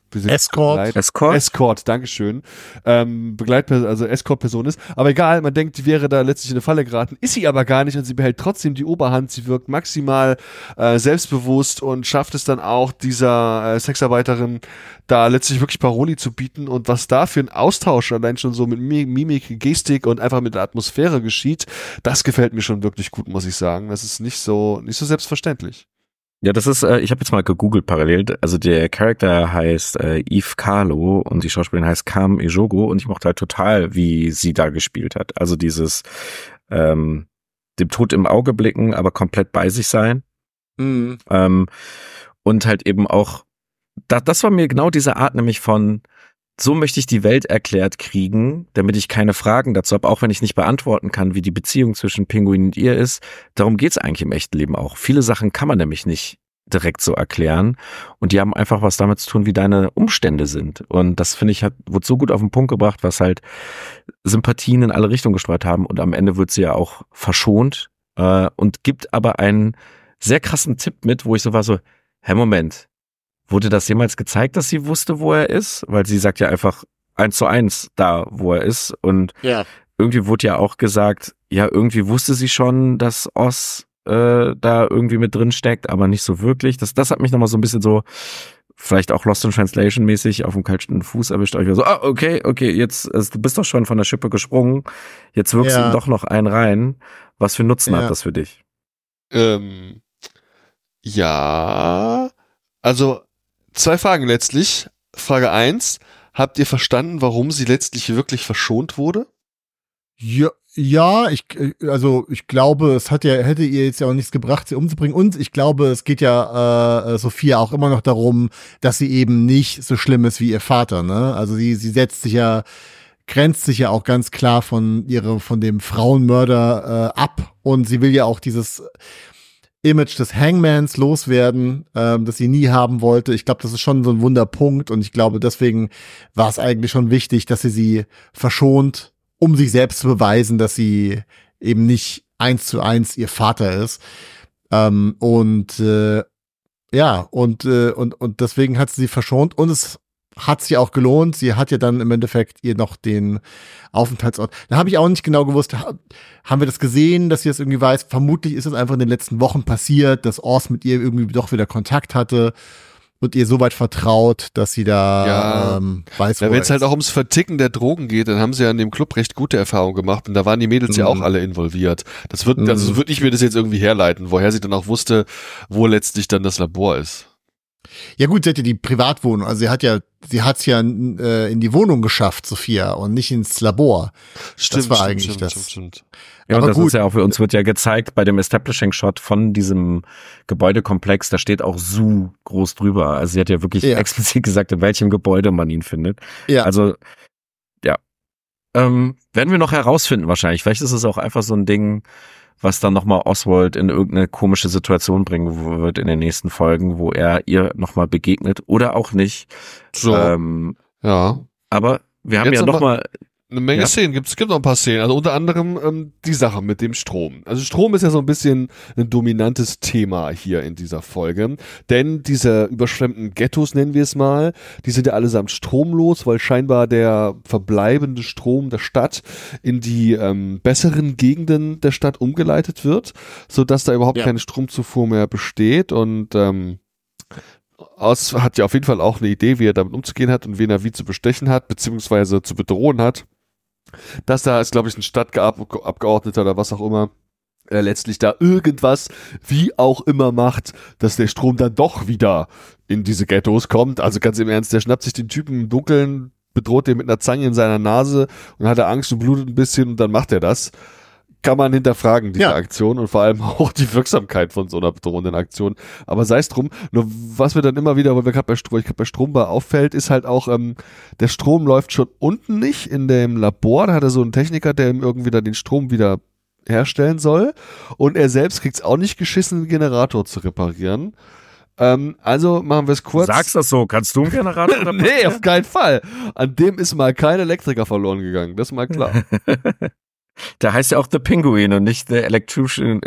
S4: Escort.
S2: Escort, Dankeschön. Also Escort-Person ist. Aber egal, man denkt, die wäre da letztlich in eine Falle geraten. Ist sie aber gar nicht und sie behält trotzdem die Oberhand. Sie wirkt maximal selbstbewusst und schafft es dann auch, dieser Sexarbeiterin da letztlich wirklich Paroli zu bieten. Und was da für ein Austausch allein schon so mit Mimik, Gestik und einfach mit der Atmosphäre geschieht, das gefällt mir schon wirklich gut, muss ich sagen. Das ist nicht so selbstverständlich.
S3: Ja, das ist, ich habe jetzt mal gegoogelt parallel, also der Charakter heißt Eve Carlo und die Schauspielerin heißt Kam Ejogo und ich mochte halt total, wie sie da gespielt hat. Also dieses dem Tod im Auge blicken, aber komplett bei sich sein. Mhm. Und halt eben auch, das war mir genau diese Art nämlich von, so möchte ich die Welt erklärt kriegen, damit ich keine Fragen dazu habe, auch wenn ich nicht beantworten kann, wie die Beziehung zwischen Pinguin und ihr ist. Darum geht's eigentlich im echten Leben auch. Viele Sachen kann man nämlich nicht direkt so erklären und die haben einfach was damit zu tun, wie deine Umstände sind. Und das, finde ich, wurde so gut auf den Punkt gebracht, was halt Sympathien in alle Richtungen gestreut haben und am Ende wird sie ja auch verschont und gibt aber einen sehr krassen Tipp mit, wo ich so war so, Moment, wurde das jemals gezeigt, dass sie wusste, wo er ist? Weil sie sagt ja einfach 1:1 da, wo er ist. Und irgendwie wurde ja auch gesagt, ja, irgendwie wusste sie schon, dass Oz da irgendwie mit drin steckt, aber nicht so wirklich. Das hat mich nochmal so ein bisschen so, vielleicht auch Lost in Translation mäßig auf dem kalten Fuß erwischt. Ich war so, okay, jetzt, also du bist doch schon von der Schippe gesprungen. Jetzt wirkst du doch noch einen rein. Was für Nutzen hat das für dich?
S2: Ja, also 2 Fragen letztlich. Frage 1, habt ihr verstanden, warum sie letztlich wirklich verschont wurde?
S4: Ja, ich glaube, es hätte ihr jetzt ja auch nichts gebracht, sie umzubringen. Und ich glaube, es geht ja Sophia auch immer noch darum, dass sie eben nicht so schlimm ist wie ihr Vater, ne? Also sie grenzt sich ja auch ganz klar von dem Frauenmörder ab und sie will ja auch dieses Image des Hangmans loswerden, das sie nie haben wollte. Ich glaube, das ist schon so ein Wunderpunkt und ich glaube, deswegen war es eigentlich schon wichtig, dass sie verschont, um sich selbst zu beweisen, dass sie eben nicht 1:1 ihr Vater ist. Und deswegen hat sie verschont und es hat sich auch gelohnt. Sie hat ja dann im Endeffekt ihr noch den Aufenthaltsort. Da habe ich auch nicht genau gewusst, haben wir das gesehen, dass sie das irgendwie weiß? Vermutlich ist es einfach in den letzten Wochen passiert, dass Oz mit ihr irgendwie doch wieder Kontakt hatte und ihr so weit vertraut, dass sie da weiß, wo
S2: wenn
S4: er
S2: es halt
S4: ist.
S2: auch ums Verticken der Drogen geht, dann haben sie ja in dem Club recht gute Erfahrungen gemacht und da waren die Mädels ja auch alle involviert. Also würde ich mir das jetzt irgendwie herleiten, woher sie dann auch wusste, wo letztlich dann das Labor ist.
S4: Ja gut, sie hat ja die Privatwohnung, also sie hat's ja in die Wohnung geschafft, Sophia, und nicht ins Labor.
S2: Stimmt,
S4: das war eigentlich das.
S2: Stimmt.
S3: Ja,
S4: aber
S3: und das
S4: gut.
S3: ist ja auch für uns wird ja gezeigt bei dem Establishing-Shot von diesem Gebäudekomplex, da steht auch Zoo groß drüber. Also sie hat ja wirklich explizit gesagt, in welchem Gebäude man ihn findet. Ja. Also, ja. Werden wir noch herausfinden wahrscheinlich. Vielleicht ist es auch einfach so ein Ding, was dann nochmal Oswald in irgendeine komische Situation bringen wird in den nächsten Folgen, wo er ihr nochmal begegnet oder auch nicht.
S2: So, ja.
S3: Aber wir haben
S2: jetzt
S3: ja nochmal
S2: eine Menge Szenen, es gibt noch ein paar Szenen, also unter anderem die Sache mit dem Strom. Also Strom ist ja so ein bisschen ein dominantes Thema hier in dieser Folge, denn diese überschwemmten Ghettos, nennen wir es mal, die sind ja allesamt stromlos, weil scheinbar der verbleibende Strom der Stadt in die besseren Gegenden der Stadt umgeleitet wird, sodass da überhaupt keine Stromzufuhr mehr besteht und Oz hat ja auf jeden Fall auch eine Idee, wie er damit umzugehen hat und wen er wie zu bestechen hat, beziehungsweise zu bedrohen hat. Dass da ist, glaube ich, ein Stadtabgeordneter oder was auch immer, letztlich da irgendwas wie auch immer macht, dass der Strom dann doch wieder in diese Ghettos kommt. Also ganz im Ernst, der schnappt sich den Typen im Dunkeln, bedroht den mit einer Zange in seiner Nase und hat er Angst und blutet ein bisschen und dann macht er das. Kann man hinterfragen, diese Aktion und vor allem auch die Wirksamkeit von so einer bedrohenden Aktion. Aber sei es drum, nur was wir dann immer wieder, weil wir gerade bei Strombar auffällt, ist halt auch, der Strom läuft schon unten nicht in dem Labor, da hat er so einen Techniker, der ihm irgendwie da den Strom wieder herstellen soll und er selbst kriegt es auch nicht geschissen, den Generator zu reparieren. Also machen wir es kurz.
S3: Sagst das so? Kannst du einen Generator reparieren?
S2: Nee, auf keinen Fall. An dem ist mal kein Elektriker verloren gegangen, das ist mal klar.
S3: Der heißt ja auch The Penguin und nicht The Electrocution.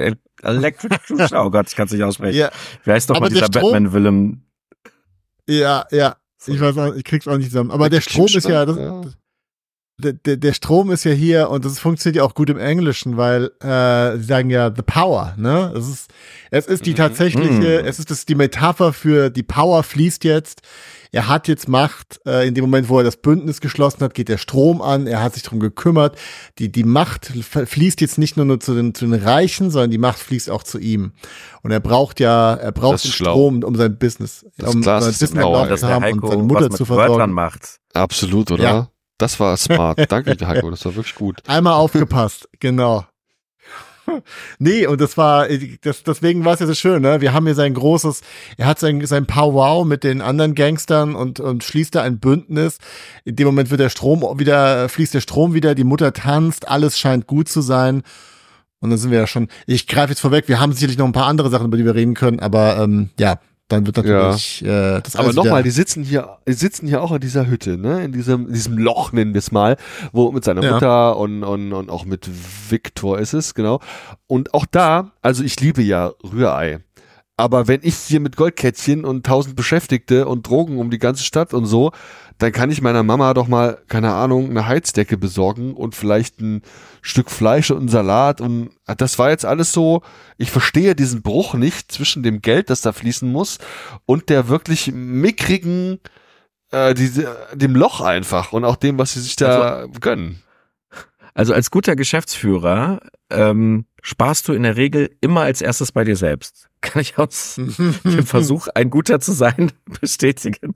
S3: Oh Gott, ich kann es nicht aussprechen. Ja. Wie heißt doch mal dieser Batman-Villain?
S4: Ja. Ich weiß auch, ich krieg's auch nicht zusammen. Aber der Strom ist ja, der Strom ist ja hier und das funktioniert ja auch gut im Englischen, weil sie sagen ja the power, ne? Es ist die tatsächliche, es ist die Metapher für die Power fließt jetzt. Er hat jetzt Macht. In dem Moment, wo er das Bündnis geschlossen hat, geht der Strom an. Er hat sich darum gekümmert. Die Macht fließt jetzt nicht nur zu den Reichen, sondern die Macht fließt auch zu ihm. Und er braucht den Strom, um sein Business,
S2: sein Business am Laufen
S3: zu haben
S4: und seine Mutter zu versorgen.
S3: Macht.
S2: Absolut, oder? Ja. Das war smart. Danke, Heiko. Das war wirklich gut.
S4: Einmal aufgepasst, genau. Nee, und deswegen war es ja so schön, ne? Wir haben hier er hat sein Powwow mit den anderen Gangstern und schließt da ein Bündnis. In dem Moment fließt der Strom wieder, die Mutter tanzt, alles scheint gut zu sein. Und dann sind wir ja schon, ich greife jetzt vorweg, wir haben sicherlich noch ein paar andere Sachen, über die wir reden können, aber dann wird natürlich das alles.
S2: Aber nochmal, die sitzen hier auch in dieser Hütte, ne? In diesem Loch, nennen wir es mal, wo mit seiner Mutter und auch mit Victor ist es, genau. Und auch da, also ich liebe ja Rührei. Aber wenn ich hier mit Goldkettchen und 1000 Beschäftigte und Drogen um die ganze Stadt und so, dann kann ich meiner Mama doch mal, keine Ahnung, eine Heizdecke besorgen und vielleicht ein Stück Fleisch und einen Salat. Und das war jetzt alles so, ich verstehe diesen Bruch nicht zwischen dem Geld, das da fließen muss, und der wirklich mickrigen, dem Loch einfach und auch dem, was sie sich da gönnen.
S3: Also als guter Geschäftsführer sparst du in der Regel immer als erstes bei dir selbst. Kann ich aus dem Versuch, ein Guter zu sein, bestätigen.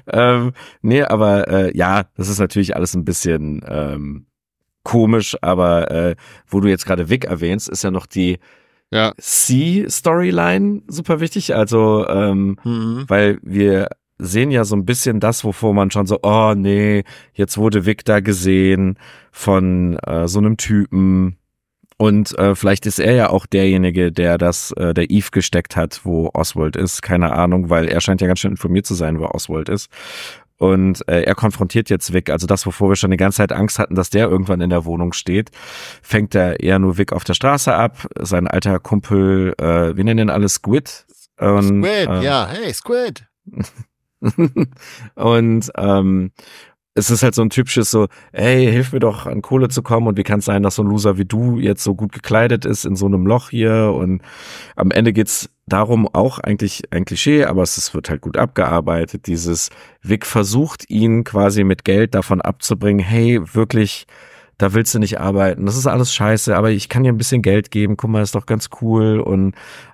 S3: Das ist natürlich alles ein bisschen komisch, aber wo du jetzt gerade Vic erwähnst, ist ja noch die C-Storyline super wichtig. Also, weil wir sehen ja so ein bisschen das, wovor man schon so, oh nee, jetzt wurde Vic da gesehen von so einem Typen. Und vielleicht ist er ja auch derjenige, der der Eve gesteckt hat, wo Oswald ist. Keine Ahnung, weil er scheint ja ganz schön informiert zu sein, wo Oswald ist. Und er konfrontiert jetzt Vic, also das, wovor wir schon die ganze Zeit Angst hatten, dass der irgendwann in der Wohnung steht, fängt er eher nur Vic auf der Straße ab. Sein alter Kumpel, wir nennen ihn alle Squid.
S4: Squid, hey, Squid.
S3: Und es ist halt so ein typisches so, ey, hilf mir doch an Kohle zu kommen, und wie kann es sein, dass so ein Loser wie du jetzt so gut gekleidet ist in so einem Loch hier, und am Ende geht's darum, auch eigentlich ein Klischee, aber es wird halt gut abgearbeitet, dieses Vic versucht ihn quasi mit Geld davon abzubringen, hey, wirklich, da willst du nicht arbeiten, das ist alles scheiße, aber ich kann dir ein bisschen Geld geben, guck mal, ist doch ganz cool. Und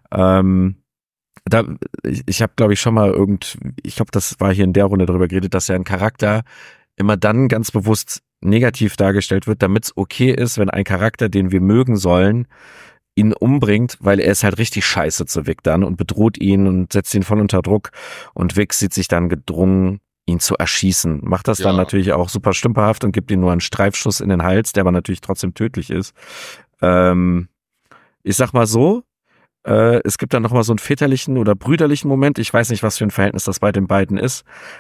S3: ich habe, glaube ich, schon mal ich glaube, das war hier in der Runde darüber geredet, dass ja ein Charakter immer dann ganz bewusst negativ dargestellt wird, damit es okay ist, wenn ein Charakter, den wir mögen sollen, ihn umbringt, weil er ist halt richtig scheiße zu Vic dann und bedroht ihn und setzt ihn voll unter Druck, und Vic sieht sich dann gedrungen, ihn zu erschießen. Macht das dann natürlich auch super stümperhaft und gibt ihm nur einen Streifschuss in den Hals, der aber natürlich trotzdem tödlich ist. Ich sag mal so, es gibt dann nochmal so einen väterlichen oder brüderlichen Moment, ich weiß nicht, was für ein Verhältnis das bei den beiden ist,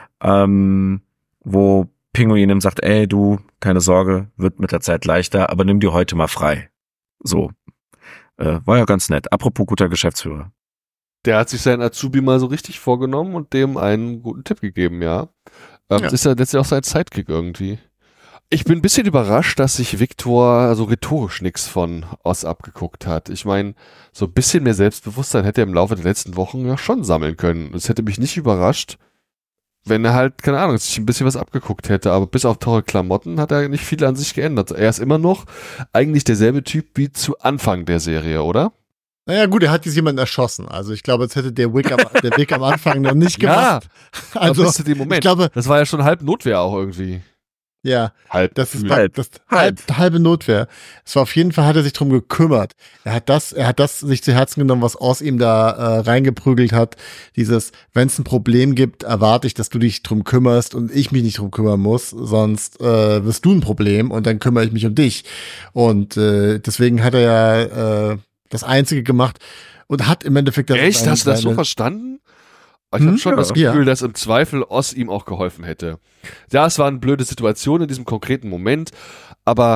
S3: wo Pinguin ihm sagt, ey, du, keine Sorge, wird mit der Zeit leichter, aber nimm dir heute mal frei. So. War ja ganz nett. Apropos guter Geschäftsführer.
S2: Der hat sich seinen Azubi mal so richtig vorgenommen und dem einen guten Tipp gegeben, ja. Das ist ja letztlich auch sein Sidekick irgendwie. Ich bin ein bisschen überrascht, dass sich Victor so rhetorisch nichts von Oz abgeguckt hat. Ich meine, so ein bisschen mehr Selbstbewusstsein hätte er im Laufe der letzten Wochen ja schon sammeln können. Es hätte mich nicht überrascht, wenn er halt, keine Ahnung, sich ein bisschen was abgeguckt hätte. Aber bis auf teure Klamotten hat er nicht viel an sich geändert. Er ist immer noch eigentlich derselbe Typ wie zu Anfang der Serie, oder?
S4: Naja gut, er hat jetzt jemanden erschossen. Also ich glaube, jetzt hätte der Vic am Anfang noch nicht gemacht.
S2: Ja, also bis zu dem Moment. Ich glaube, das war ja schon halb Notwehr auch irgendwie.
S4: Ja, das ist
S3: halb.
S4: halbe Notwehr. Es war auf jeden Fall, hat er sich drum gekümmert. Er hat das sich zu Herzen genommen, was Oz ihm da reingeprügelt hat. Dieses, wenn es ein Problem gibt, erwarte ich, dass du dich drum kümmerst und ich mich nicht drum kümmern muss, sonst wirst du ein Problem und dann kümmere ich mich um dich. Und deswegen hat er ja das Einzige gemacht und hat im Endeffekt das.
S2: Echt? Hast du das so verstanden? Ich habe schon das Gefühl, dass im Zweifel Oz ihm auch geholfen hätte. Ja, es war eine blöde Situation in diesem konkreten Moment, aber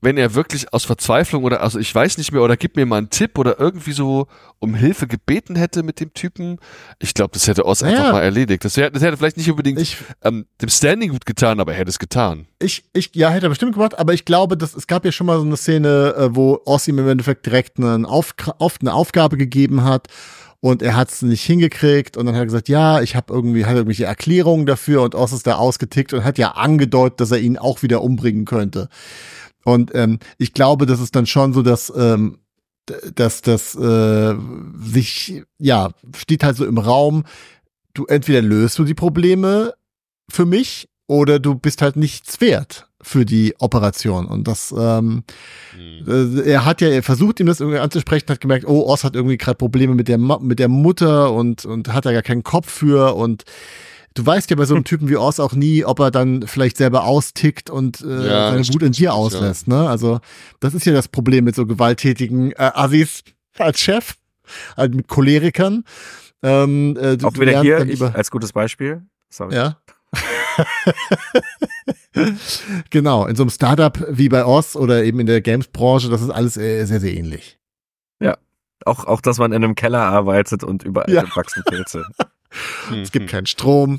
S2: wenn er wirklich aus Verzweiflung oder, also ich weiß nicht mehr, oder gib mir mal einen Tipp oder irgendwie so um Hilfe gebeten hätte mit dem Typen, ich glaube, das hätte Oz einfach mal erledigt. Das hätte vielleicht nicht unbedingt dem Standing gut getan, aber er hätte es getan.
S4: Ja, hätte er bestimmt gemacht, aber ich glaube, es gab ja schon mal so eine Szene, wo Oz ihm im Endeffekt direkt eine Aufgabe gegeben hat und er hat es nicht hingekriegt und dann hat er gesagt, ja, ich habe irgendwelche Erklärungen dafür und Oz ist da ausgetickt und hat ja angedeutet, dass er ihn auch wieder umbringen könnte. Und ich glaube, das ist dann schon so, dass das sich, ja, steht halt so im Raum, du entweder löst du die Probleme für mich oder du bist halt nichts wert für die Operation. Und das, er versucht ihm das irgendwie anzusprechen, hat gemerkt, oh, Oz hat irgendwie gerade Probleme mit der Mutter und hat da gar keinen Kopf für und du weißt ja bei so einem Typen wie Oz auch nie, ob er dann vielleicht selber austickt und seine Wut in dir auslässt. Ne? Also das ist ja das Problem mit so gewalttätigen Assis als Chef, halt mit Cholerikern.
S3: Auch wieder hier, als gutes Beispiel. Sorry.
S4: Ja. Genau, in so einem Startup wie bei Oz oder eben in der Games-Branche, das ist alles sehr, sehr ähnlich.
S3: Ja, auch dass man in einem Keller arbeitet und überall wachsen Pilze.
S4: Es gibt keinen Strom.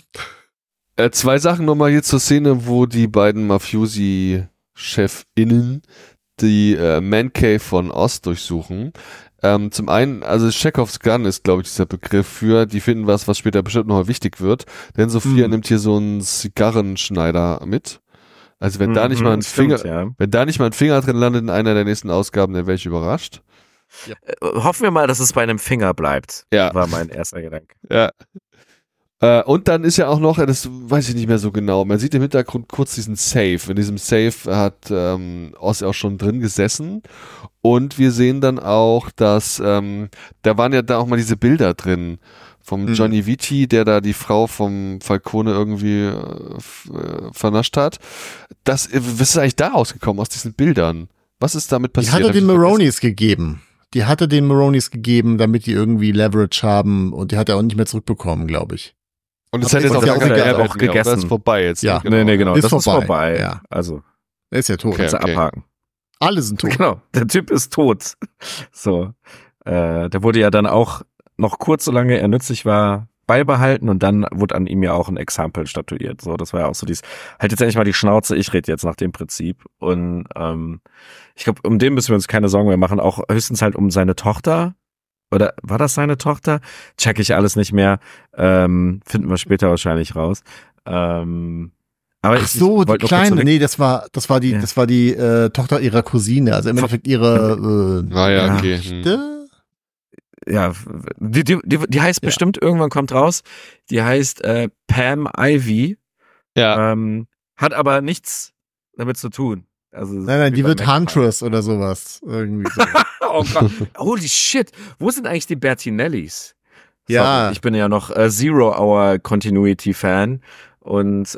S2: 2 Sachen nochmal hier zur Szene, wo die beiden Mafiosi-ChefInnen die Man Cave von Oz durchsuchen. Zum einen, also Chekhovs Gun ist, glaube ich, dieser Begriff für, die finden was später bestimmt noch mal wichtig wird, denn Sophia nimmt hier so einen Zigarrenschneider mit. Also wenn da nicht mal ein Finger drin landet in einer der nächsten Ausgaben, dann wäre ich überrascht.
S3: Ja. Hoffen wir mal, dass es bei einem Finger bleibt. Ja. War mein erster Gedanke.
S2: Ja. Und dann ist ja auch noch, das weiß ich nicht mehr so genau, man sieht im Hintergrund kurz diesen Safe. In diesem Safe hat Oz auch schon drin gesessen. Und wir sehen dann auch, dass da waren ja da auch mal diese Bilder drin vom Johnny Vitti, der da die Frau vom Falcone irgendwie vernascht hat. Was ist eigentlich da rausgekommen aus diesen Bildern? Was ist damit passiert?
S4: Die hat er den Maronis gegeben. Damit die irgendwie Leverage haben und die hat er auch nicht mehr zurückbekommen, glaube ich.
S2: Und das hat jetzt auch gegessen. Das ist vorbei jetzt.
S3: Ja, nee, genau. Das ist vorbei. Ja. Also.
S4: Er ist ja tot.
S3: Kannst du abhaken.
S4: Alle sind tot.
S3: Genau, der Typ ist tot. So. Der wurde ja dann auch noch kurz, solange er nützlich war, beibehalten und dann wurde an ihm ja auch ein Exempel statuiert. So, das war ja auch so dieses, halt jetzt endlich mal die Schnauze, ich rede jetzt nach dem Prinzip. Und ich glaube, um den müssen wir uns keine Sorgen mehr machen, auch höchstens halt um seine Tochter. Oder war das seine Tochter? Check ich alles nicht mehr. Finden wir später wahrscheinlich raus. Aber
S4: ach so, die Kleine, nee, das war die Tochter ihrer Cousine, also im Endeffekt ihre
S2: okay.
S3: Ja, die heißt bestimmt, irgendwann kommt raus, die heißt Pam Ivy. Ja. Hat aber nichts damit zu tun. Also,
S4: nein, die wird Huntress oder sowas. Irgendwie so.
S3: Oh Gott. Holy shit. Wo sind eigentlich die Bertinellis?
S4: Ja.
S3: Sorry, ich bin ja noch Zero Hour Continuity Fan und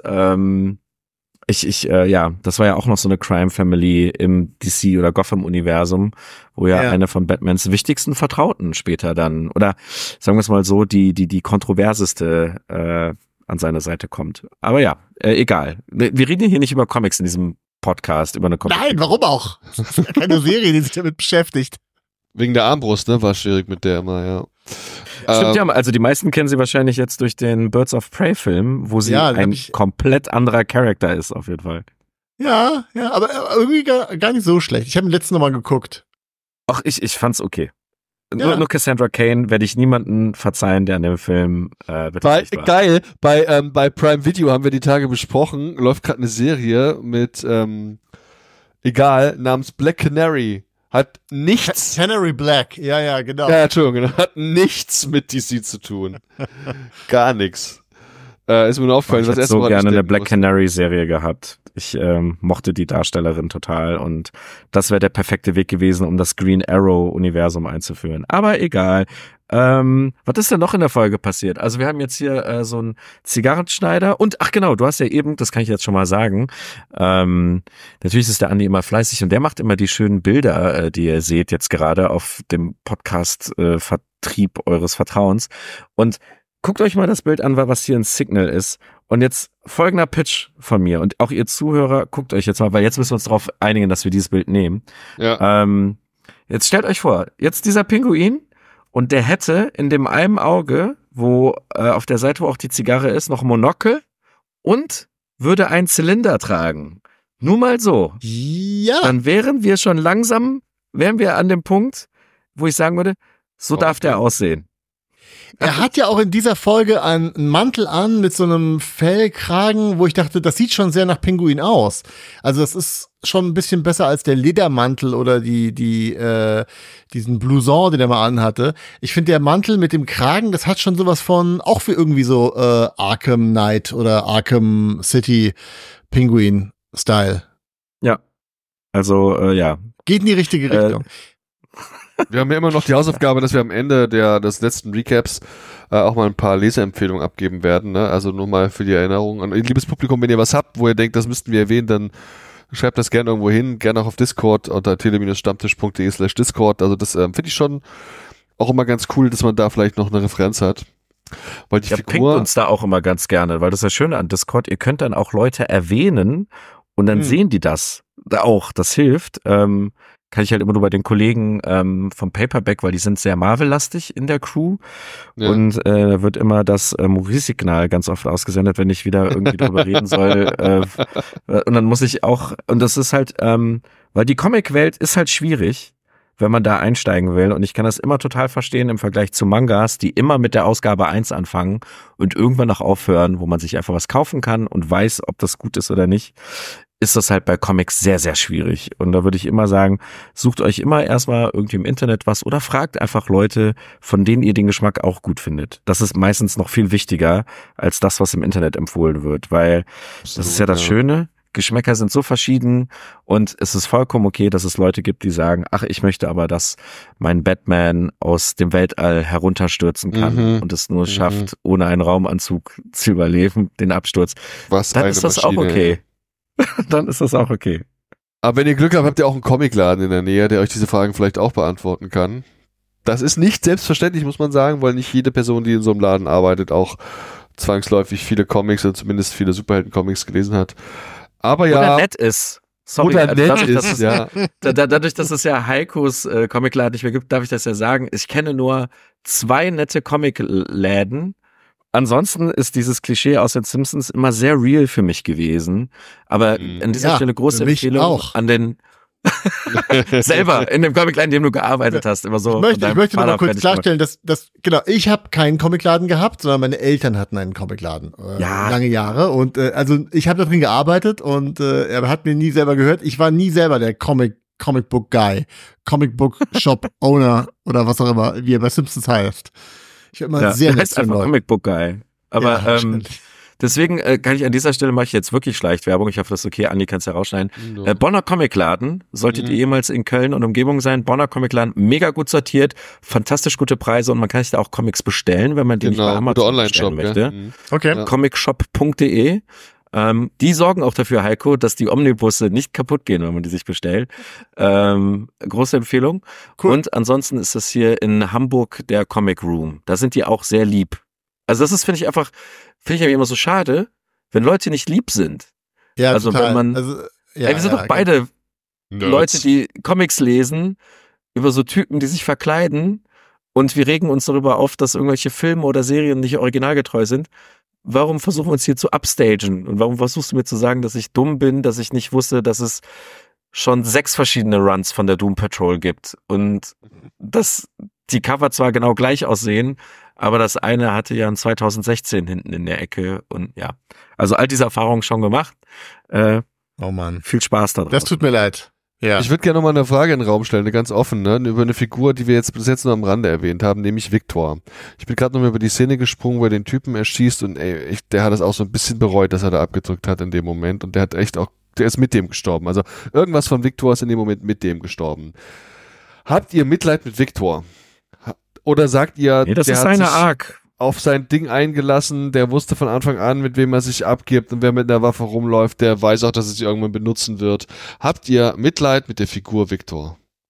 S3: das war ja auch noch so eine Crime Family im DC oder Gotham Universum, wo eine von Batmans wichtigsten Vertrauten später dann, oder sagen wir es mal so, die kontroverseste an seine Seite kommt. Aber ja, egal. Wir reden hier nicht über Comics in diesem Podcast, über eine Comic.
S4: Nein, warum auch? Das ist ja keine Serie, die sich damit beschäftigt.
S2: Wegen der Armbrust, ne? War schwierig mit der immer, ja.
S3: Stimmt, ja, also die meisten kennen sie wahrscheinlich jetzt durch den Birds of Prey Film, wo sie ein komplett anderer Charakter ist, auf jeden Fall.
S4: Ja, aber irgendwie gar nicht so schlecht. Ich habe den letzten nochmal geguckt.
S3: Ach, ich fand's okay. Nur Cassandra Cain werde ich niemanden verzeihen, der an dem Film
S2: geil, bei Prime Video haben wir die Tage besprochen, läuft gerade eine Serie mit namens Black Canary. Hat nichts.
S4: Canary Black, ja, genau.
S2: Ja, Entschuldigung, hat nichts mit DC zu tun. Gar nichts. Ist mir nur aufgefallen,
S3: ich hätte so gerne eine Black Canary Serie gehabt. Ich mochte die Darstellerin total und das wäre der perfekte Weg gewesen, um das Green Arrow Universum einzuführen. Aber egal. Was ist denn noch in der Folge passiert? Also wir haben jetzt hier so einen Zigarrenschneider und ach genau, du hast ja eben, das kann ich jetzt schon mal sagen, natürlich ist der Andi immer fleißig und der macht immer die schönen Bilder, die ihr seht jetzt gerade auf dem Podcast Vertrieb eures Vertrauens und guckt euch mal das Bild an, was hier ein Signal ist Und jetzt folgender Pitch von mir und auch ihr Zuhörer, guckt euch jetzt mal, weil jetzt müssen wir uns darauf einigen, dass wir dieses Bild nehmen.
S2: Ja.
S3: Jetzt stellt euch vor, jetzt dieser Pinguin und der hätte in dem einen Auge, wo auf der Seite, wo auch die Zigarre ist, noch ein Monokel und würde einen Zylinder tragen. Nur mal so.
S4: Ja.
S3: Dann wären wir an dem Punkt, wo ich sagen würde, so darf der aussehen.
S4: Er hat ja auch in dieser Folge einen Mantel an mit so einem Fellkragen, wo ich dachte, das sieht schon sehr nach Pinguin aus. Also das ist schon ein bisschen besser als der Ledermantel oder diesen Blouson, den er mal anhatte. Ich finde, der Mantel mit dem Kragen, das hat schon sowas von, auch für irgendwie so Arkham Knight oder Arkham City Pinguin-Style.
S3: Ja, also ja.
S4: Geht in die richtige Richtung.
S2: Wir haben ja immer noch die Hausaufgabe, dass wir am Ende des letzten Recaps auch mal ein paar Leseempfehlungen abgeben werden. Ne? Also nur mal für die Erinnerung. Und liebes Publikum, wenn ihr was habt, wo ihr denkt, das müssten wir erwähnen, dann schreibt das gerne irgendwo hin. Gerne auch auf Discord unter tele-stammtisch.de/Discord. Also das finde ich schon auch immer ganz cool, dass man da vielleicht noch eine Referenz hat. Weil die
S3: Pinkt uns da auch immer ganz gerne, weil das ist das Schöne an Discord. Ihr könnt dann auch Leute erwähnen und dann sehen die das auch. Das hilft. Kann ich halt immer nur bei den Kollegen vom Paperback, weil die sind sehr Marvel-lastig in der Crew. Ja. Und wird immer das Maurice-Signal ganz oft ausgesendet, wenn ich wieder irgendwie drüber reden soll. Und dann muss ich auch, und das ist halt, weil die Comic-Welt ist halt schwierig, wenn man da einsteigen will. Und ich kann das immer total verstehen im Vergleich zu Mangas, die immer mit der Ausgabe 1 anfangen und irgendwann noch aufhören, wo man sich einfach was kaufen kann und weiß, ob das gut ist oder nicht. Ist das halt bei Comics sehr, sehr schwierig. Und da würde ich immer sagen, sucht euch immer erstmal irgendwie im Internet was oder fragt einfach Leute, von denen ihr den Geschmack auch gut findet. Das ist meistens noch viel wichtiger als das, was im Internet empfohlen wird, weil das ist ja das Schöne. Geschmäcker sind so verschieden und es ist vollkommen okay, dass es Leute gibt, die sagen, ach, ich möchte aber, dass mein Batman aus dem Weltall herunterstürzen kann und es nur schafft, ohne einen Raumanzug zu überleben, den Absturz. Dann ist das auch okay. Dann ist das auch okay.
S2: Aber wenn ihr Glück habt, habt ihr auch einen Comicladen in der Nähe, der euch diese Fragen vielleicht auch beantworten kann. Das ist nicht selbstverständlich, muss man sagen, weil nicht jede Person, die in so einem Laden arbeitet, auch zwangsläufig viele Comics oder zumindest viele Superhelden-Comics gelesen hat. Aber ja.
S3: Oder nett ist. Sorry,
S2: oder nett ist, ja.
S3: Dadurch, dass es ja Heikos Comicladen nicht mehr gibt, darf ich das ja sagen. Ich kenne nur 2 nette Comicläden. Ansonsten ist dieses Klischee aus den Simpsons immer sehr real für mich gewesen. Aber an dieser Stelle große Empfehlung auch an den selber in dem Comicladen, in dem du gearbeitet hast, immer so.
S4: Ich möchte noch mal kurz klarstellen, dass genau, ich habe keinen Comicladen gehabt, sondern meine Eltern hatten einen Comicladen lange Jahre und also ich habe da drin gearbeitet und er hat mir nie selber gehört. Ich war nie selber der Comic Book Guy, Comic Book Shop Owner oder was auch immer, wie er bei Simpsons heißt. Ich war immer sehr nett zu
S3: einfach Comic Book Guy. Aber deswegen kann ich an dieser Stelle, mache ich jetzt wirklich Schleichwerbung. Ich hoffe, das ist okay. Andi, kannst du ja rausschneiden. No. Bonner Comicladen, solltet ihr jemals in Köln und Umgebung sein. Bonner Comicladen, mega gut sortiert, fantastisch gute Preise und man kann sich da auch Comics bestellen, wenn man die nicht bei Amazon bestellen möchte. Ja.
S4: Okay.
S3: Comicshop.de. Die sorgen auch dafür, Heiko, dass die Omnibusse nicht kaputt gehen, wenn man die sich bestellt. Große Empfehlung. Cool. Und ansonsten ist das hier in Hamburg der Comic Room. Da sind die auch sehr lieb. Also das ist, finde ich eigentlich immer so schade, wenn Leute nicht lieb sind.
S4: Ja,
S3: also
S4: total.
S3: Wenn man, wir sind doch beide Leute, die Comics lesen, über so Typen, die sich verkleiden und wir regen uns darüber auf, dass irgendwelche Filme oder Serien nicht originalgetreu sind. Warum versuchen wir uns hier zu upstagen? Und warum versuchst du mir zu sagen, dass ich dumm bin, dass ich nicht wusste, dass es schon 6 verschiedene Runs von der Doom Patrol gibt und dass die Cover zwar genau gleich aussehen, aber das eine hatte ja ein 2016 hinten in der Ecke und ja, also all diese Erfahrungen schon gemacht.
S4: Oh Mann.
S3: Viel Spaß daran.
S4: Das tut mir leid. Ja.
S2: Ich würde gerne nochmal eine Frage in den Raum stellen, eine ganz offene, über eine Figur, die wir jetzt bis jetzt nur am Rande erwähnt haben, nämlich Victor. Ich bin gerade nochmal über die Szene gesprungen, wo er den Typen erschießt und der hat es auch so ein bisschen bereut, dass er da abgedrückt hat in dem Moment und der ist mit dem gestorben. Also irgendwas von Victor ist in dem Moment mit dem gestorben. Habt ihr Mitleid mit Victor? Oder sagt ihr,
S3: das
S2: der
S3: ist
S2: hat
S3: seine
S2: sich
S3: Arc
S2: auf sein Ding eingelassen, der wusste von Anfang an, mit wem er sich abgibt und wer mit einer Waffe rumläuft, der weiß auch, dass er sie irgendwann benutzen wird. Habt ihr Mitleid mit der Figur Victor?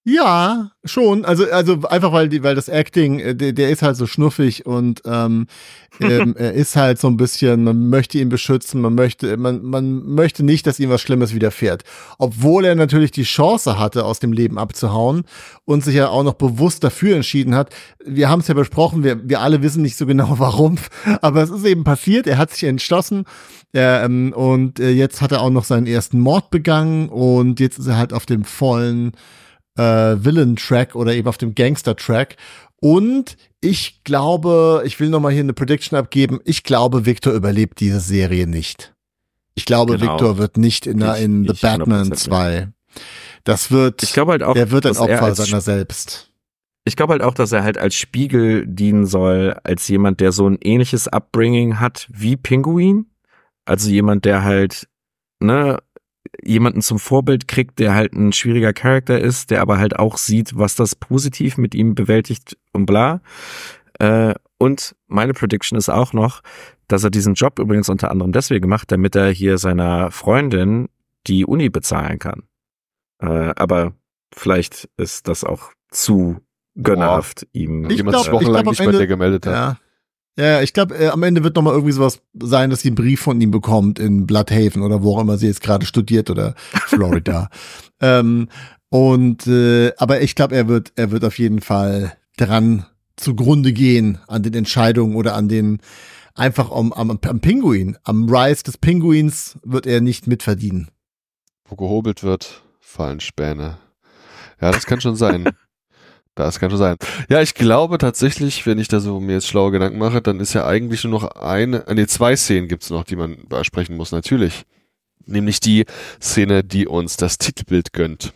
S4: Ja, schon. Also einfach weil das Acting, der ist halt so schnuffig und er ist halt so ein bisschen, man möchte ihn beschützen, man möchte nicht, dass ihm was Schlimmes widerfährt. Obwohl er natürlich die Chance hatte, aus dem Leben abzuhauen und sich ja auch noch bewusst dafür entschieden hat. Wir haben es ja besprochen, wir alle wissen nicht so genau warum, aber es ist eben passiert, er hat sich entschlossen. Und jetzt hat er auch noch seinen ersten Mord begangen und jetzt ist er halt auf dem vollen Villain-Track oder eben auf dem Gangster-Track. Und ich glaube, ich will nochmal hier eine Prediction abgeben, ich glaube, Victor überlebt diese Serie nicht. Ich glaube,
S3: Genau.
S4: Victor wird nicht in The Batman 2. Das wird,
S3: ich glaube halt auch,
S4: der wird ein
S3: dass er
S4: Opfer seiner selbst.
S3: Ich glaube halt auch, dass er halt als Spiegel dienen soll, als jemand, der so ein ähnliches Upbringing hat wie Pinguin. Also jemand, der halt, jemanden zum Vorbild kriegt, der halt ein schwieriger Charakter ist, der aber halt auch sieht, was das positiv mit ihm bewältigt und bla. Und meine Prediction ist auch noch, dass er diesen Job übrigens unter anderem deswegen macht, damit er hier seiner Freundin die Uni bezahlen kann. Aber vielleicht ist das auch zu gönnerhaft ihm.
S2: Jemand sich wochenlang nicht bei dir gemeldet hat.
S4: Ja. Ja, ich glaube, am Ende wird nochmal irgendwie sowas sein, dass sie einen Brief von ihm bekommt in Bloodhaven oder wo auch immer sie jetzt gerade studiert oder Florida. Aber ich glaube, er wird auf jeden Fall dran zugrunde gehen an den Entscheidungen oder an den einfach am Pinguin. Am Rise des Pinguins wird er nicht mitverdienen.
S2: Wo gehobelt wird, fallen Späne. Ja, das kann schon sein. Das kann schon sein. Ja, ich glaube tatsächlich, wenn ich da so mir jetzt schlaue Gedanken mache, dann ist ja eigentlich nur noch zwei Szenen gibt's noch, die man besprechen muss, natürlich. Nämlich die Szene, die uns das Titelbild gönnt.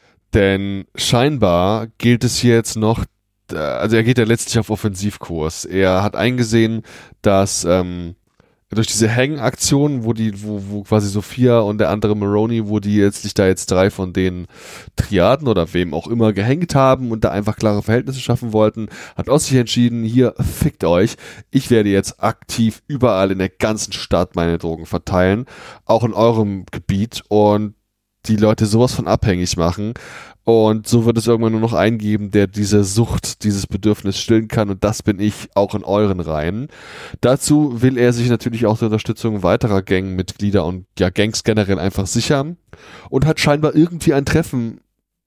S2: Denn scheinbar gilt es hier jetzt noch, also er geht ja letztlich auf Offensivkurs. Er hat eingesehen, dass durch diese Hang-Aktion, wo quasi Sophia und der andere Maroni, wo die letztlich da jetzt 3 von den Triaden oder wem auch immer gehängt haben und da einfach klare Verhältnisse schaffen wollten, hat Oz sich entschieden, hier, fickt euch, ich werde jetzt aktiv überall in der ganzen Stadt meine Drogen verteilen, auch in eurem Gebiet und die Leute sowas von abhängig machen. Und so wird es irgendwann nur noch einen geben, der diese Sucht, dieses Bedürfnis stillen kann. Und das bin ich auch in euren Reihen. Dazu will er sich natürlich auch die Unterstützung weiterer Gangmitglieder und ja Gangs generell einfach sichern. Und hat scheinbar irgendwie ein Treffen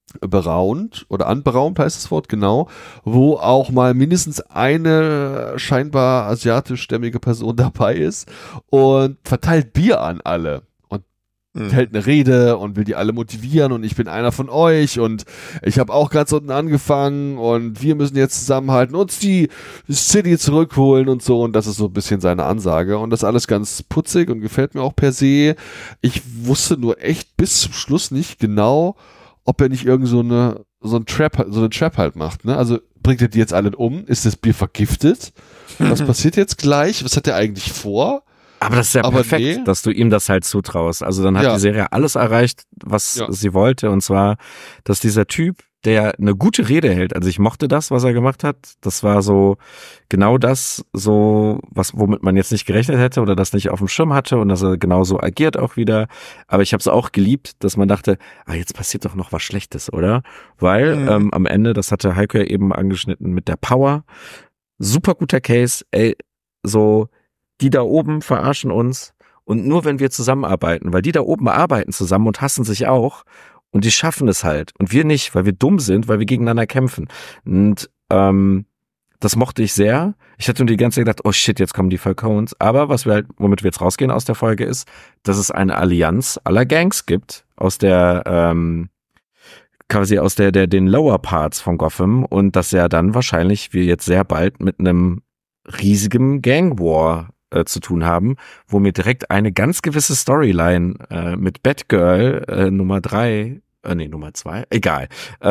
S2: beraumt oder anberaumt heißt das Wort, genau, wo auch mal mindestens eine scheinbar asiatischstämmige Person dabei ist und verteilt Bier an alle. Hält eine Rede und will die alle motivieren und ich bin einer von euch und ich habe auch ganz unten angefangen und wir müssen jetzt zusammenhalten, uns die City zurückholen und so und das ist so ein bisschen seine Ansage und das alles ganz putzig und gefällt mir auch per se. Ich wusste nur echt bis zum Schluss nicht genau, ob er nicht irgend so eine Trap halt macht, ne? Also bringt er die jetzt alle um? Ist das Bier vergiftet? Was passiert jetzt gleich? Was hat er eigentlich vor?
S3: Aber das ist ja perfekt, dass du ihm das halt zutraust. Also dann hat die Serie alles erreicht, was sie wollte. Und zwar, dass dieser Typ, der eine gute Rede hält, also ich mochte das, was er gemacht hat. Das war so genau das, so was womit man jetzt nicht gerechnet hätte oder das nicht auf dem Schirm hatte und dass er genauso agiert auch wieder. Aber ich habe es auch geliebt, dass man dachte, jetzt passiert doch noch was Schlechtes, oder? Weil am Ende, das hatte Heiko ja eben angeschnitten mit der Power, super guter Case, so die da oben verarschen uns und nur wenn wir zusammenarbeiten, weil die da oben arbeiten zusammen und hassen sich auch und die schaffen es halt und wir nicht, weil wir dumm sind, weil wir gegeneinander kämpfen. Und das mochte ich sehr. Ich hatte nur die ganze Zeit gedacht, oh shit, jetzt kommen die Falcons. Aber womit wir jetzt rausgehen aus der Folge ist, dass es eine Allianz aller Gangs gibt, aus der quasi aus den Lower Parts von Gotham und dass ja dann wahrscheinlich wir jetzt sehr bald mit einem riesigen Gang War zu tun haben, wo mir direkt eine ganz gewisse Storyline mit Batgirl Nummer 2, egal,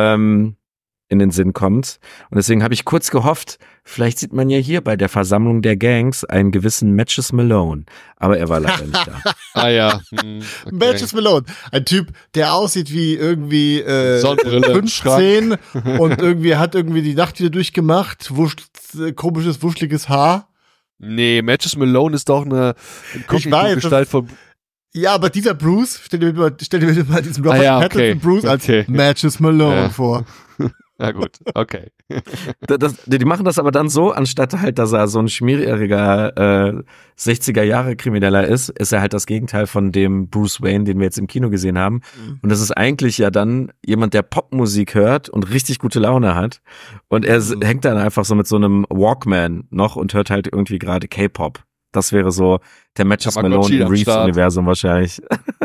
S3: in den Sinn kommt. Und deswegen habe ich kurz gehofft, vielleicht sieht man ja hier bei der Versammlung der Gangs einen gewissen Matches Malone. Aber er war leider nicht da.
S2: Ja.
S4: Okay. Matches Malone. Ein Typ, der aussieht wie irgendwie
S2: Sonnenbrille,
S4: 15 und irgendwie hat irgendwie die Nacht wieder durchgemacht, komisches, wuscheliges Haar.
S2: Nee, Matches Malone ist doch eine Gestalt von
S4: Ja, aber dieser Bruce, stell dir mal diesen Robert Pattinson Bruce als Matches Malone vor.
S2: Ja gut, okay.
S3: Die machen das aber dann so, anstatt halt, dass er so ein schmieriger 60er-Jahre-Krimineller ist er halt das Gegenteil von dem Bruce Wayne, den wir jetzt im Kino gesehen haben. Und das ist eigentlich ja dann jemand, der Popmusik hört und richtig gute Laune hat. Und er hängt dann einfach so mit so einem Walkman noch und hört halt irgendwie gerade K-Pop. Das wäre so der Matches Malone im Reeves-Universum wahrscheinlich.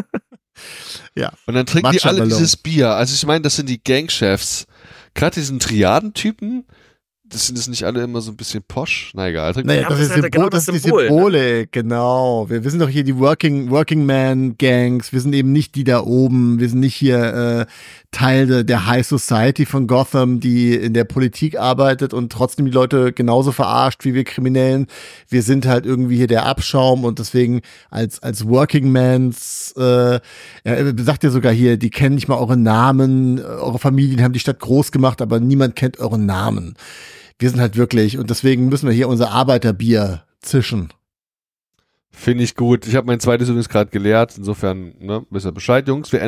S4: Ja.
S2: Und dann trinken die alle dieses Bier. Also ich meine, das sind die Gangchefs. Gerade diesen Triadentypen, sind das nicht alle immer so ein bisschen posch? Na egal.
S4: Naja, das ist die Symbolik, genau. Wir sind doch hier die Working Man Gangs. Wir sind eben nicht die da oben. Wir sind nicht hier Teil der High Society von Gotham, die in der Politik arbeitet und trotzdem die Leute genauso verarscht wie wir Kriminellen. Wir sind halt irgendwie hier der Abschaum und deswegen als Working Mans, er sagt ja sogar hier, die kennen nicht mal eure Namen, eure Familien haben die Stadt groß gemacht, aber niemand kennt euren Namen. Wir sind halt wirklich, und deswegen müssen wir hier unser Arbeiterbier zischen.
S2: Finde ich gut. Ich habe mein zweites übrigens gerade geleert. Insofern, wisst ihr Bescheid, Jungs. Wir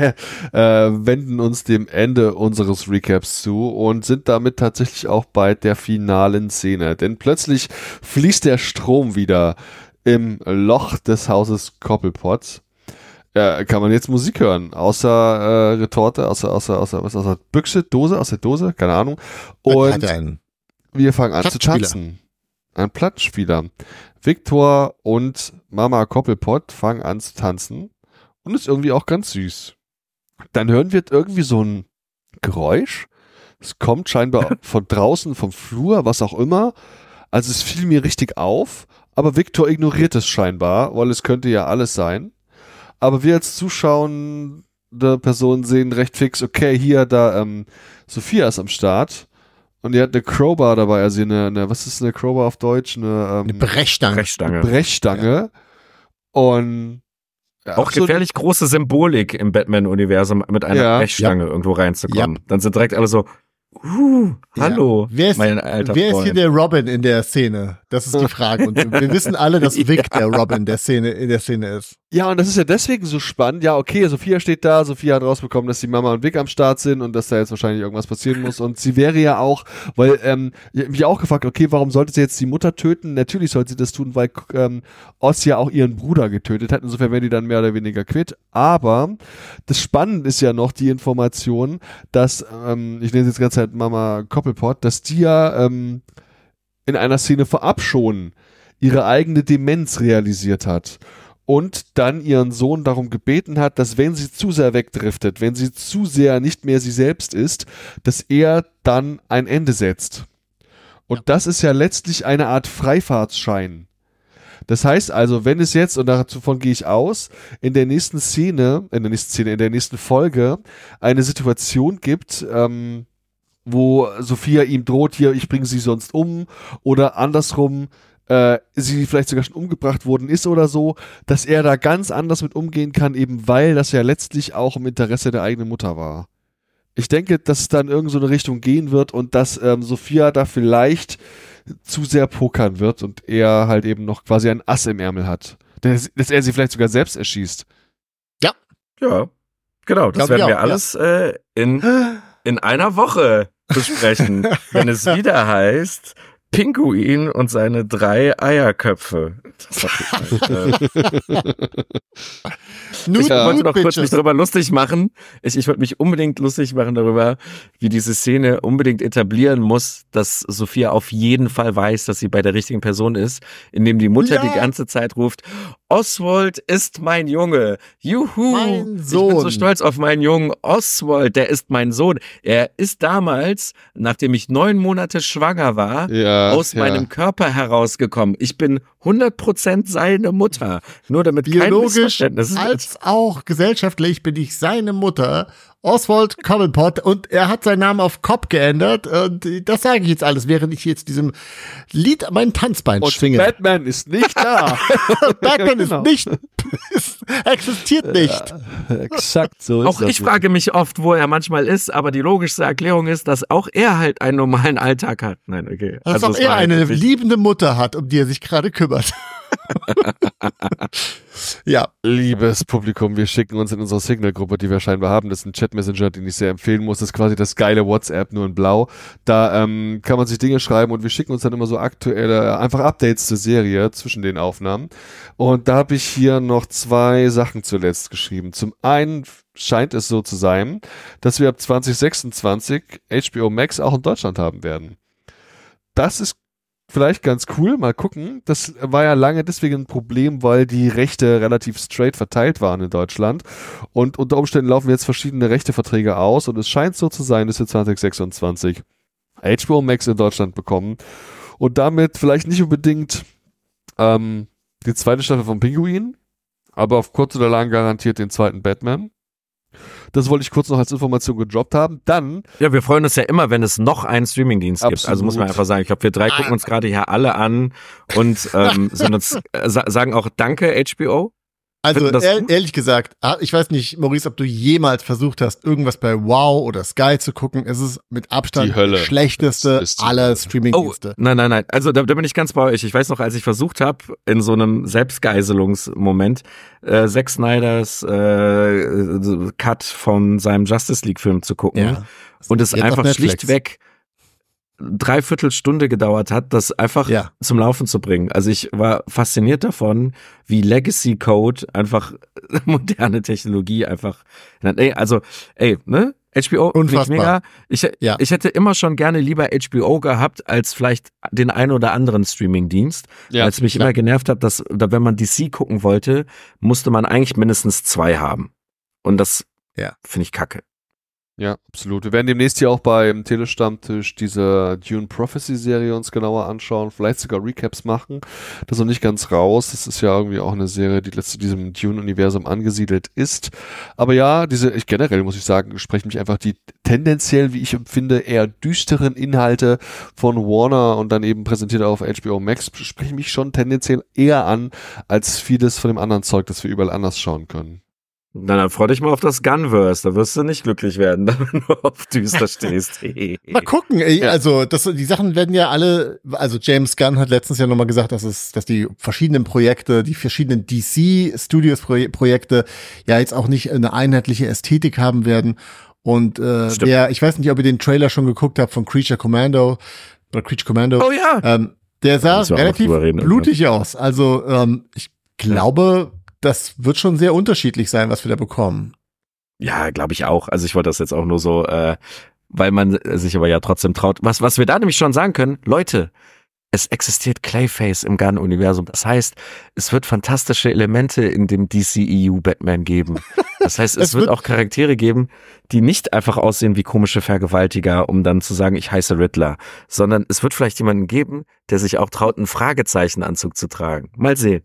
S2: wenden uns dem Ende unseres Recaps zu und sind damit tatsächlich auch bei der finalen Szene. Denn plötzlich fließt der Strom wieder im Loch des Hauses Cobblepot. Kann man jetzt Musik hören, außer Retorte, außer Büchse, Dose, aus der Dose, keine Ahnung. Und wir fangen an zu tanzen. Ein Plattenspieler. Victor und Mama Cobblepot fangen an zu tanzen und ist irgendwie auch ganz süß. Dann hören wir irgendwie so ein Geräusch. Es kommt scheinbar von draußen, vom Flur, was auch immer. Also es fiel mir richtig auf, aber Victor ignoriert es scheinbar, weil es könnte ja alles sein. Aber wir als zuschauende Personen sehen recht fix, okay, Sophia ist am Start. Und die hat eine Crowbar dabei, also was ist eine Crowbar auf Deutsch? Eine Brechstange. Ja. Und
S3: auch gefährlich große Symbolik im Batman-Universum, mit einer Brechstange irgendwo reinzukommen. Ja. Dann sind direkt alle so, hallo, mein alter Freund.
S4: Wer ist hier der Robin in der Szene? Das ist die Frage. Und wir wissen alle, dass Vic der Robin in der Szene ist.
S2: Ja, und das ist ja deswegen so spannend. Ja, okay, Sophia steht da. Sophia hat rausbekommen, dass die Mama und Vic am Start sind und dass da jetzt wahrscheinlich irgendwas passieren muss. Und sie wäre ja auch, weil ich habe mich auch gefragt, okay, warum sollte sie jetzt die Mutter töten? Natürlich sollte sie das tun, weil Oz ja auch ihren Bruder getötet hat. Insofern wäre die dann mehr oder weniger quitt. Aber das Spannende ist ja noch die Information, dass, ich nenne es jetzt die ganze Zeit Mama Cobblepot, dass die ja in einer Szene vorab schon ihre eigene Demenz realisiert hat und dann ihren Sohn darum gebeten hat, dass wenn sie zu sehr wegdriftet, wenn sie zu sehr nicht mehr sie selbst ist, dass er dann ein Ende setzt. Und das ist ja letztlich eine Art Freifahrtsschein. Das heißt also, wenn es jetzt, und davon gehe ich aus, in der nächsten Folge eine Situation gibt, wo Sophia ihm droht, hier, ich bringe sie sonst um, oder andersrum, sie vielleicht sogar schon umgebracht worden ist oder so, dass er da ganz anders mit umgehen kann, eben weil das ja letztlich auch im Interesse der eigenen Mutter war. Ich denke, dass es dann irgend so eine Richtung gehen wird und dass Sophia da vielleicht zu sehr pokern wird und er halt eben noch quasi ein Ass im Ärmel hat. Dass er sie vielleicht sogar selbst erschießt.
S3: Ja, genau, das werden wir alles in einer Woche besprechen, wenn es wieder heißt Pinguin und seine 3 Eierköpfe. Ich wollte noch kurz mich darüber lustig machen. Ich wollte mich unbedingt lustig machen darüber, wie diese Szene unbedingt etablieren muss, dass Sophia auf jeden Fall weiß, dass sie bei der richtigen Person ist, indem die Mutter die ganze Zeit ruft, Oswald ist mein Junge. Juhu.
S4: Mein Sohn.
S3: Ich bin so stolz auf meinen Jungen. Oswald, der ist mein Sohn. Er ist damals, nachdem ich 9 Monate schwanger war, aus meinem Körper herausgekommen. Ich bin 100% seine Mutter. Nur damit kein Missverständnis ist.
S4: Als auch gesellschaftlich bin ich seine Mutter. Oswald Cobblepot, und er hat seinen Namen auf Cobb geändert, und das sage ich jetzt alles, während ich jetzt diesem Lied mein Tanzbein schwinge.
S2: Batman ist nicht da.
S4: Batman ist nicht, existiert nicht.
S2: Exakt so ist
S3: auch ich frage mich oft, wo er manchmal ist, aber die logischste Erklärung ist, dass auch er halt einen normalen Alltag hat. Nein, okay.
S4: Dass auch er eine liebende Mutter hat, um die er sich gerade kümmert. Ja.
S2: Liebes Publikum, wir schicken uns in unsere Signal-Gruppe, die wir scheinbar haben. Das ist ein Chat-Messenger, den ich sehr empfehlen muss. Das ist quasi das geile WhatsApp, nur in blau. Da kann man sich Dinge schreiben und wir schicken uns dann immer so aktuelle, einfach Updates zur Serie zwischen den Aufnahmen. Und da habe ich hier noch 2 Sachen zuletzt geschrieben. Zum einen scheint es so zu sein, dass wir ab 2026 HBO Max auch in Deutschland haben werden. Das ist vielleicht ganz cool, mal gucken. Das war ja lange deswegen ein Problem, weil die Rechte relativ straight verteilt waren in Deutschland. Und unter Umständen laufen jetzt verschiedene Rechteverträge aus und es scheint so zu sein, dass wir 2026 HBO Max in Deutschland bekommen und damit vielleicht nicht unbedingt die zweite Staffel von Pinguin, aber auf kurz oder lang garantiert den zweiten Batman. Das wollte ich kurz noch als Information gedroppt haben. Dann.
S3: Ja, wir freuen uns ja immer, wenn es noch einen Streamingdienst gibt.
S2: Absolut.
S3: Also muss man einfach sagen, ich glaube, wir 3 gucken uns gerade hier alle an und sind uns, sagen auch Danke, HBO.
S4: Also ehrlich gesagt, ich weiß nicht, Maurice, ob du jemals versucht hast, irgendwas bei Wow oder Sky zu gucken. Es ist mit Abstand
S2: Die Hölle.
S4: schlechteste aller Streamingdienste.
S3: Oh, nein. Also da bin ich ganz bei euch. Ich weiß noch, als ich versucht habe, in so einem Selbstgeiselungsmoment Zack Snyders Cut von seinem Justice League Film zu gucken.
S4: Ja.
S3: Und es
S4: Jetzt
S3: einfach
S4: auf Netflix.
S3: schlichtweg 3/4 Stunde gedauert hat, das einfach zum Laufen zu bringen. Also ich war fasziniert davon, wie Legacy Code einfach moderne Technologie einfach, HBO,
S4: Unfassbar.
S3: mega. Ich hätte immer schon gerne lieber HBO gehabt, als vielleicht den einen oder anderen Streamingdienst, weil es mich immer genervt hat, dass, wenn man DC gucken wollte, musste man eigentlich mindestens 2 haben. Und das finde ich kacke.
S2: Ja, absolut. Wir werden demnächst hier auch beim Telestammtisch diese Dune Prophecy-Serie uns genauer anschauen, vielleicht sogar Recaps machen. Das ist noch nicht ganz raus. Das ist ja irgendwie auch eine Serie, die letztlich diesem Dune-Universum angesiedelt ist. Aber ja, generell muss ich sagen, sprechen mich einfach die tendenziell, wie ich empfinde, eher düsteren Inhalte von Warner und dann eben präsentiert auf HBO Max, sprechen mich schon tendenziell eher an, als vieles von dem anderen Zeug, das wir überall anders schauen können.
S3: Dann freu dich mal auf das Gunverse, da wirst du nicht glücklich werden, wenn du auf düster stehst.
S4: Mal gucken, also die Sachen werden ja alle, also James Gunn hat letztens ja nochmal gesagt, dass die verschiedenen Projekte, die verschiedenen DC Studios Projekte ja jetzt auch nicht eine einheitliche Ästhetik haben werden. Und ich weiß nicht, ob ihr den Trailer schon geguckt habt von Creature Commando.
S3: Oh ja.
S4: Der sah relativ blutig aus. Also ich glaube, das wird schon sehr unterschiedlich sein, was wir da bekommen.
S3: Ja, glaube ich auch. Also ich wollte das jetzt auch nur so, weil man sich aber ja trotzdem traut. Was wir da nämlich schon sagen können, Leute, es existiert Clayface im Gunn-Universum. Das heißt, es wird fantastische Elemente in dem DCEU Batman geben. Das heißt, es wird auch Charaktere geben, die nicht einfach aussehen wie komische Vergewaltiger, um dann zu sagen, ich heiße Riddler, sondern es wird vielleicht jemanden geben, der sich auch traut, einen Fragezeichenanzug zu tragen. Mal sehen.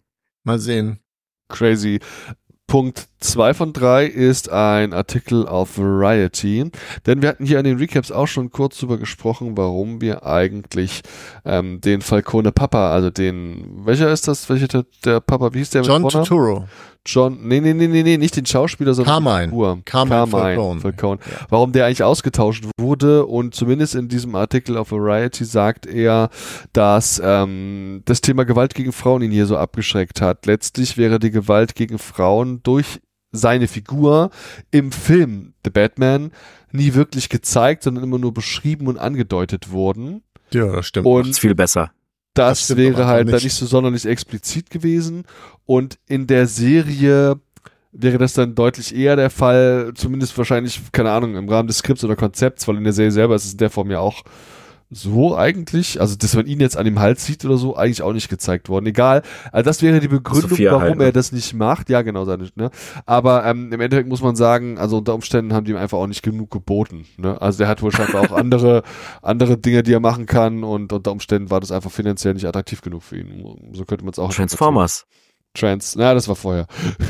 S2: Crazy. Punkt 2 von 3 ist ein Artikel auf Variety, denn wir hatten hier in den Recaps auch schon kurz drüber gesprochen, warum wir eigentlich den Falcone Papa, also welcher ist das? Der Papa, wie hieß der?
S4: John Turturro.
S2: Nee, nicht den Schauspieler, sondern die Figur. Carmine Falcone. Ja. Warum der eigentlich ausgetauscht wurde und zumindest in diesem Artikel auf Variety sagt er, dass das Thema Gewalt gegen Frauen ihn hier so abgeschreckt hat. Letztlich wäre die Gewalt gegen Frauen durch seine Figur im Film The Batman nie wirklich gezeigt, sondern immer nur beschrieben und angedeutet worden.
S4: Ja, das stimmt.
S3: Und das ist viel besser.
S2: Das wäre halt da nicht so sonderlich explizit gewesen. Und in der Serie wäre das dann deutlich eher der Fall, zumindest wahrscheinlich, keine Ahnung, im Rahmen des Skripts oder Konzepts, weil in der Serie selber ist es in der Form ja auch so eigentlich, also dass man ihn jetzt an dem Hals sieht oder so, eigentlich auch nicht gezeigt worden. Egal, also das wäre die Begründung,
S3: Sophia
S2: warum
S3: halt, ne?
S2: er das nicht macht. Ja, genau, ne? Aber im Endeffekt muss man sagen, also unter Umständen haben die ihm einfach auch nicht genug geboten. Ne? Also der hat wohl scheinbar auch andere Dinge, die er machen kann und unter Umständen war das einfach finanziell nicht attraktiv genug für ihn. So könnte man es auch.
S3: Transformers.
S2: Das war vorher.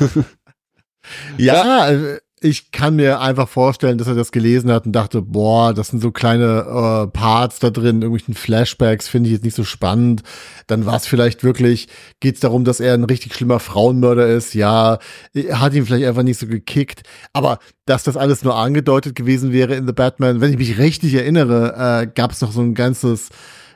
S4: Ja, ich kann mir einfach vorstellen, dass er das gelesen hat und dachte, boah, das sind so kleine Parts da drin, irgendwelchen Flashbacks, finde ich jetzt nicht so spannend. Dann war es vielleicht wirklich, geht es darum, dass er ein richtig schlimmer Frauenmörder ist. Ja, hat ihn vielleicht einfach nicht so gekickt. Aber dass das alles nur angedeutet gewesen wäre in The Batman, wenn ich mich richtig erinnere, gab es noch so ein ganzes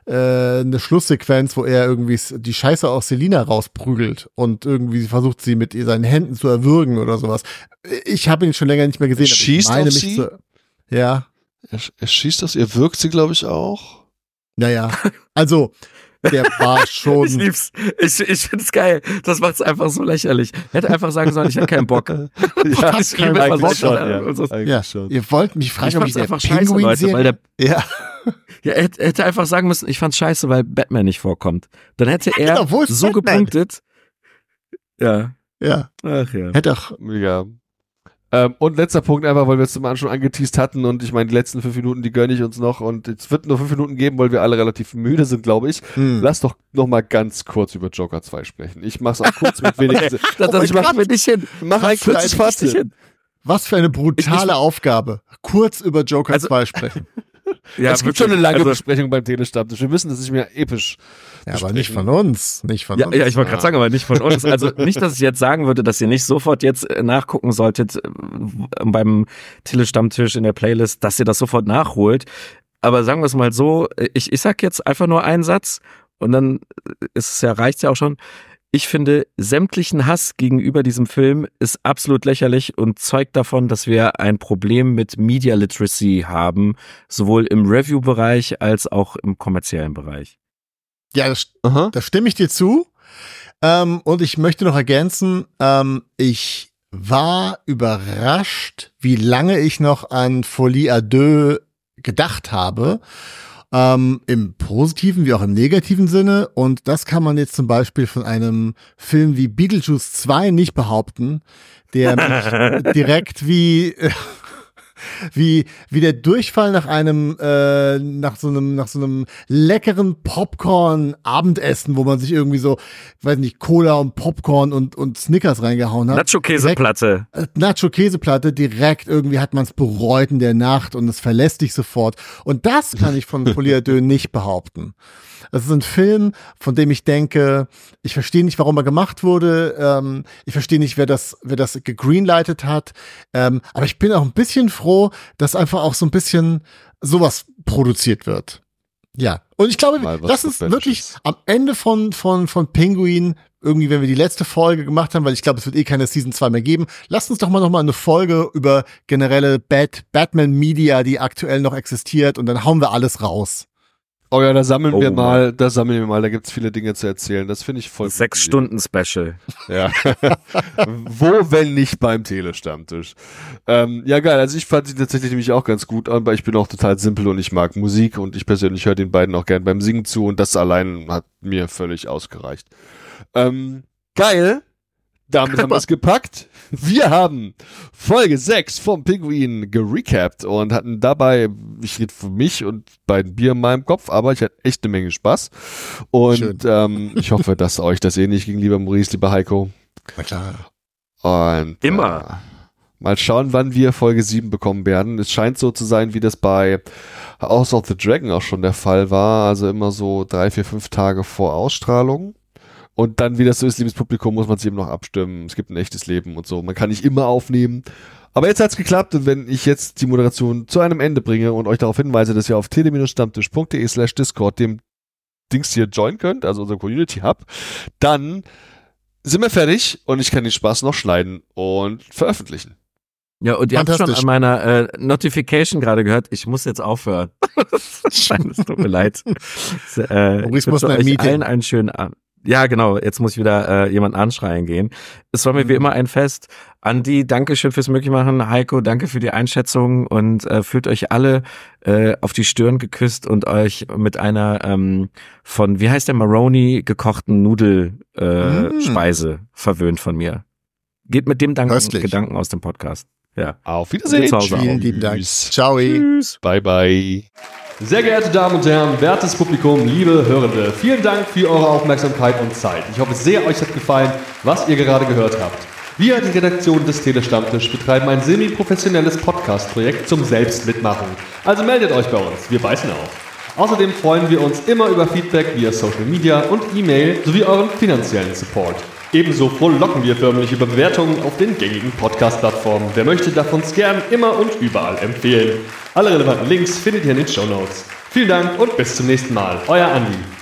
S4: eine Schlusssequenz, wo er irgendwie die Scheiße aus Selina rausprügelt und irgendwie versucht, sie mit seinen Händen zu erwürgen oder sowas. Ich habe ihn schon länger nicht mehr gesehen.
S2: Schießt
S4: aber ich meine
S2: auf
S4: mich
S2: sie?
S4: Ja.
S2: Er schießt das, er wirkt sie, glaube ich, auch.
S4: Naja, also der war schon.
S3: Ich lieb's. Ich find's geil. Das macht's einfach so lächerlich. Hätte einfach sagen sollen, ich hätte keinen Bock.
S2: Ja,
S3: ich liebe
S4: keinen Bock,
S2: ja. Schon.
S4: Ihr wollt mich fragen,
S3: Ich
S4: ob
S3: fand's
S4: ich der
S3: einfach scheiße,
S4: Pinguin
S3: Leute, weil der
S4: Ja.
S3: Ja, er hätte einfach sagen müssen, ich fand's scheiße, weil Batman nicht vorkommt. Dann hätte er
S4: genau, wo ist
S3: so
S4: Batman?
S3: gepunktet. Ja.
S4: Ja.
S3: Ach ja.
S4: Hätte auch.
S2: Ja. Und letzter Punkt einfach, weil wir es zum Anfang schon angeteast hatten und ich meine, die letzten 5 Minuten, die gönne ich uns noch und es wird nur 5 Minuten geben, weil wir alle relativ müde sind, glaube ich. Lass doch noch mal ganz kurz über Joker 2 sprechen. Ich mach's auch kurz mit wenig.
S3: Das machen wir nicht hin.
S2: Mach ein kurzes Fazit.
S4: Was für eine brutale Aufgabe. Kurz über Joker 2 sprechen.
S3: Ja,
S2: es gibt schon eine lange Besprechung beim Telestammtisch. Wir wissen, das ist mehr episch.
S4: Ja, aber nicht von uns. Nicht von uns.
S3: Ja, ich wollte gerade sagen, aber nicht von uns. Also nicht, dass ich jetzt sagen würde, dass ihr nicht sofort jetzt nachgucken solltet beim Telestammtisch in der Playlist, dass ihr das sofort nachholt. Aber sagen wir es mal so, ich sag jetzt einfach nur einen Satz und dann reicht's ja auch schon. Ich finde, sämtlichen Hass gegenüber diesem Film ist absolut lächerlich und zeugt davon, dass wir ein Problem mit Media Literacy haben, sowohl im Review-Bereich als auch im kommerziellen Bereich.
S4: Ja, da stimme ich dir zu. Und ich möchte noch ergänzen, ich war überrascht, wie lange ich noch an Folie à deux gedacht habe. Im positiven wie auch im negativen Sinne. Und das kann man jetzt zum Beispiel von einem Film wie Beetlejuice 2 nicht behaupten, der mich direkt wie der Durchfall nach so einem leckeren Popcorn-Abendessen, wo man sich irgendwie so, weiß nicht, Cola und Popcorn und Snickers reingehauen hat.
S3: Nacho-Käseplatte.
S4: Nacho-Käseplatte, direkt irgendwie hat man es bereut in der Nacht und es verlässt dich sofort. Und das kann ich von Folie à deux nicht behaupten. Das ist ein Film, von dem ich denke, ich verstehe nicht, warum er gemacht wurde. Ich verstehe nicht, wer das gegreenlightet hat. Aber ich bin auch ein bisschen froh, dass einfach auch so ein bisschen sowas produziert wird. Ja. Und ich glaube, lass uns wirklich am Ende von Pinguin, irgendwie, wenn wir die letzte Folge gemacht haben, weil ich glaube, es wird keine Season 2 mehr geben, lasst uns doch mal noch mal eine Folge über generelle Batman-Media, die aktuell noch existiert, und dann hauen wir alles raus.
S2: Oh ja, da sammeln wir mal, da gibt's viele Dinge zu erzählen. Das finde ich voll
S3: 6-Stunden-Special.
S2: Ja. Wo, wenn nicht beim Telestammtisch? Ja, geil. Also ich fand die tatsächlich nämlich auch ganz gut, aber ich bin auch total simpel und ich mag Musik und ich persönlich höre den beiden auch gern beim Singen zu und das allein hat mir völlig ausgereicht. Geil. Damit haben wir es gepackt. Wir haben Folge 6 vom Pinguin gerecapt und hatten dabei, ich rede für mich und beiden Bier in meinem Kopf, aber ich hatte echt eine Menge Spaß. Und ich hoffe, dass euch das ähnlich ging, lieber Maurice, lieber Heiko.
S4: Na klar.
S2: Und
S3: immer.
S2: Mal schauen, wann wir Folge 7 bekommen werden. Es scheint so zu sein, wie das bei House of the Dragon auch schon der Fall war. Also immer so 3, 4, 5 Tage vor Ausstrahlung. Und dann, wie das so ist, liebes Publikum, muss man sich eben noch abstimmen. Es gibt ein echtes Leben und so. Man kann nicht immer aufnehmen. Aber jetzt hat's geklappt. Und wenn ich jetzt die Moderation zu einem Ende bringe und euch darauf hinweise, dass ihr auf tele-stammtisch.de/discord dem Dings hier joinen könnt, also unser Community Hub, dann sind wir fertig und ich kann den Spaß noch schneiden und veröffentlichen.
S3: Ja, und ihr habt schon an meiner Notification gerade gehört, ich muss jetzt aufhören. Es tut mir leid.
S4: Ich muss ein Meeting.
S3: Allen einen schönen Abend. Ja, genau. Jetzt muss ich wieder jemanden anschreien gehen. Es war mir wie immer ein Fest. Andi, Dankeschön fürs Möglichmachen. Heiko, danke für die Einschätzung und fühlt euch alle auf die Stirn geküsst und euch mit einer von, wie heißt der, Maroni gekochten Nudelspeise verwöhnt von mir. Geht mit dem Gedanken aus dem Podcast. Ja.
S2: Auf Wiedersehen.
S4: Vielen lieben Dank. Ciao.
S2: Tschüss. Bye, bye. Sehr geehrte Damen und Herren, wertes Publikum, liebe Hörende, vielen Dank für eure Aufmerksamkeit und Zeit. Ich hoffe sehr, euch hat gefallen, was ihr gerade gehört habt. Wir, die Redaktion des Telestammtisch, betreiben ein semi-professionelles Podcast-Projekt zum Selbstmitmachen. Also meldet euch bei uns, wir beißen auf. Außerdem freuen wir uns immer über Feedback via Social Media und E-Mail sowie euren finanziellen Support. Ebenso frohlocken wir förmlich über Bewertungen auf den gängigen Podcast-Plattformen. Wer möchte, darf uns gern immer und überall empfehlen. Alle relevanten Links findet ihr in den Shownotes. Vielen Dank und bis zum nächsten Mal. Euer Andi.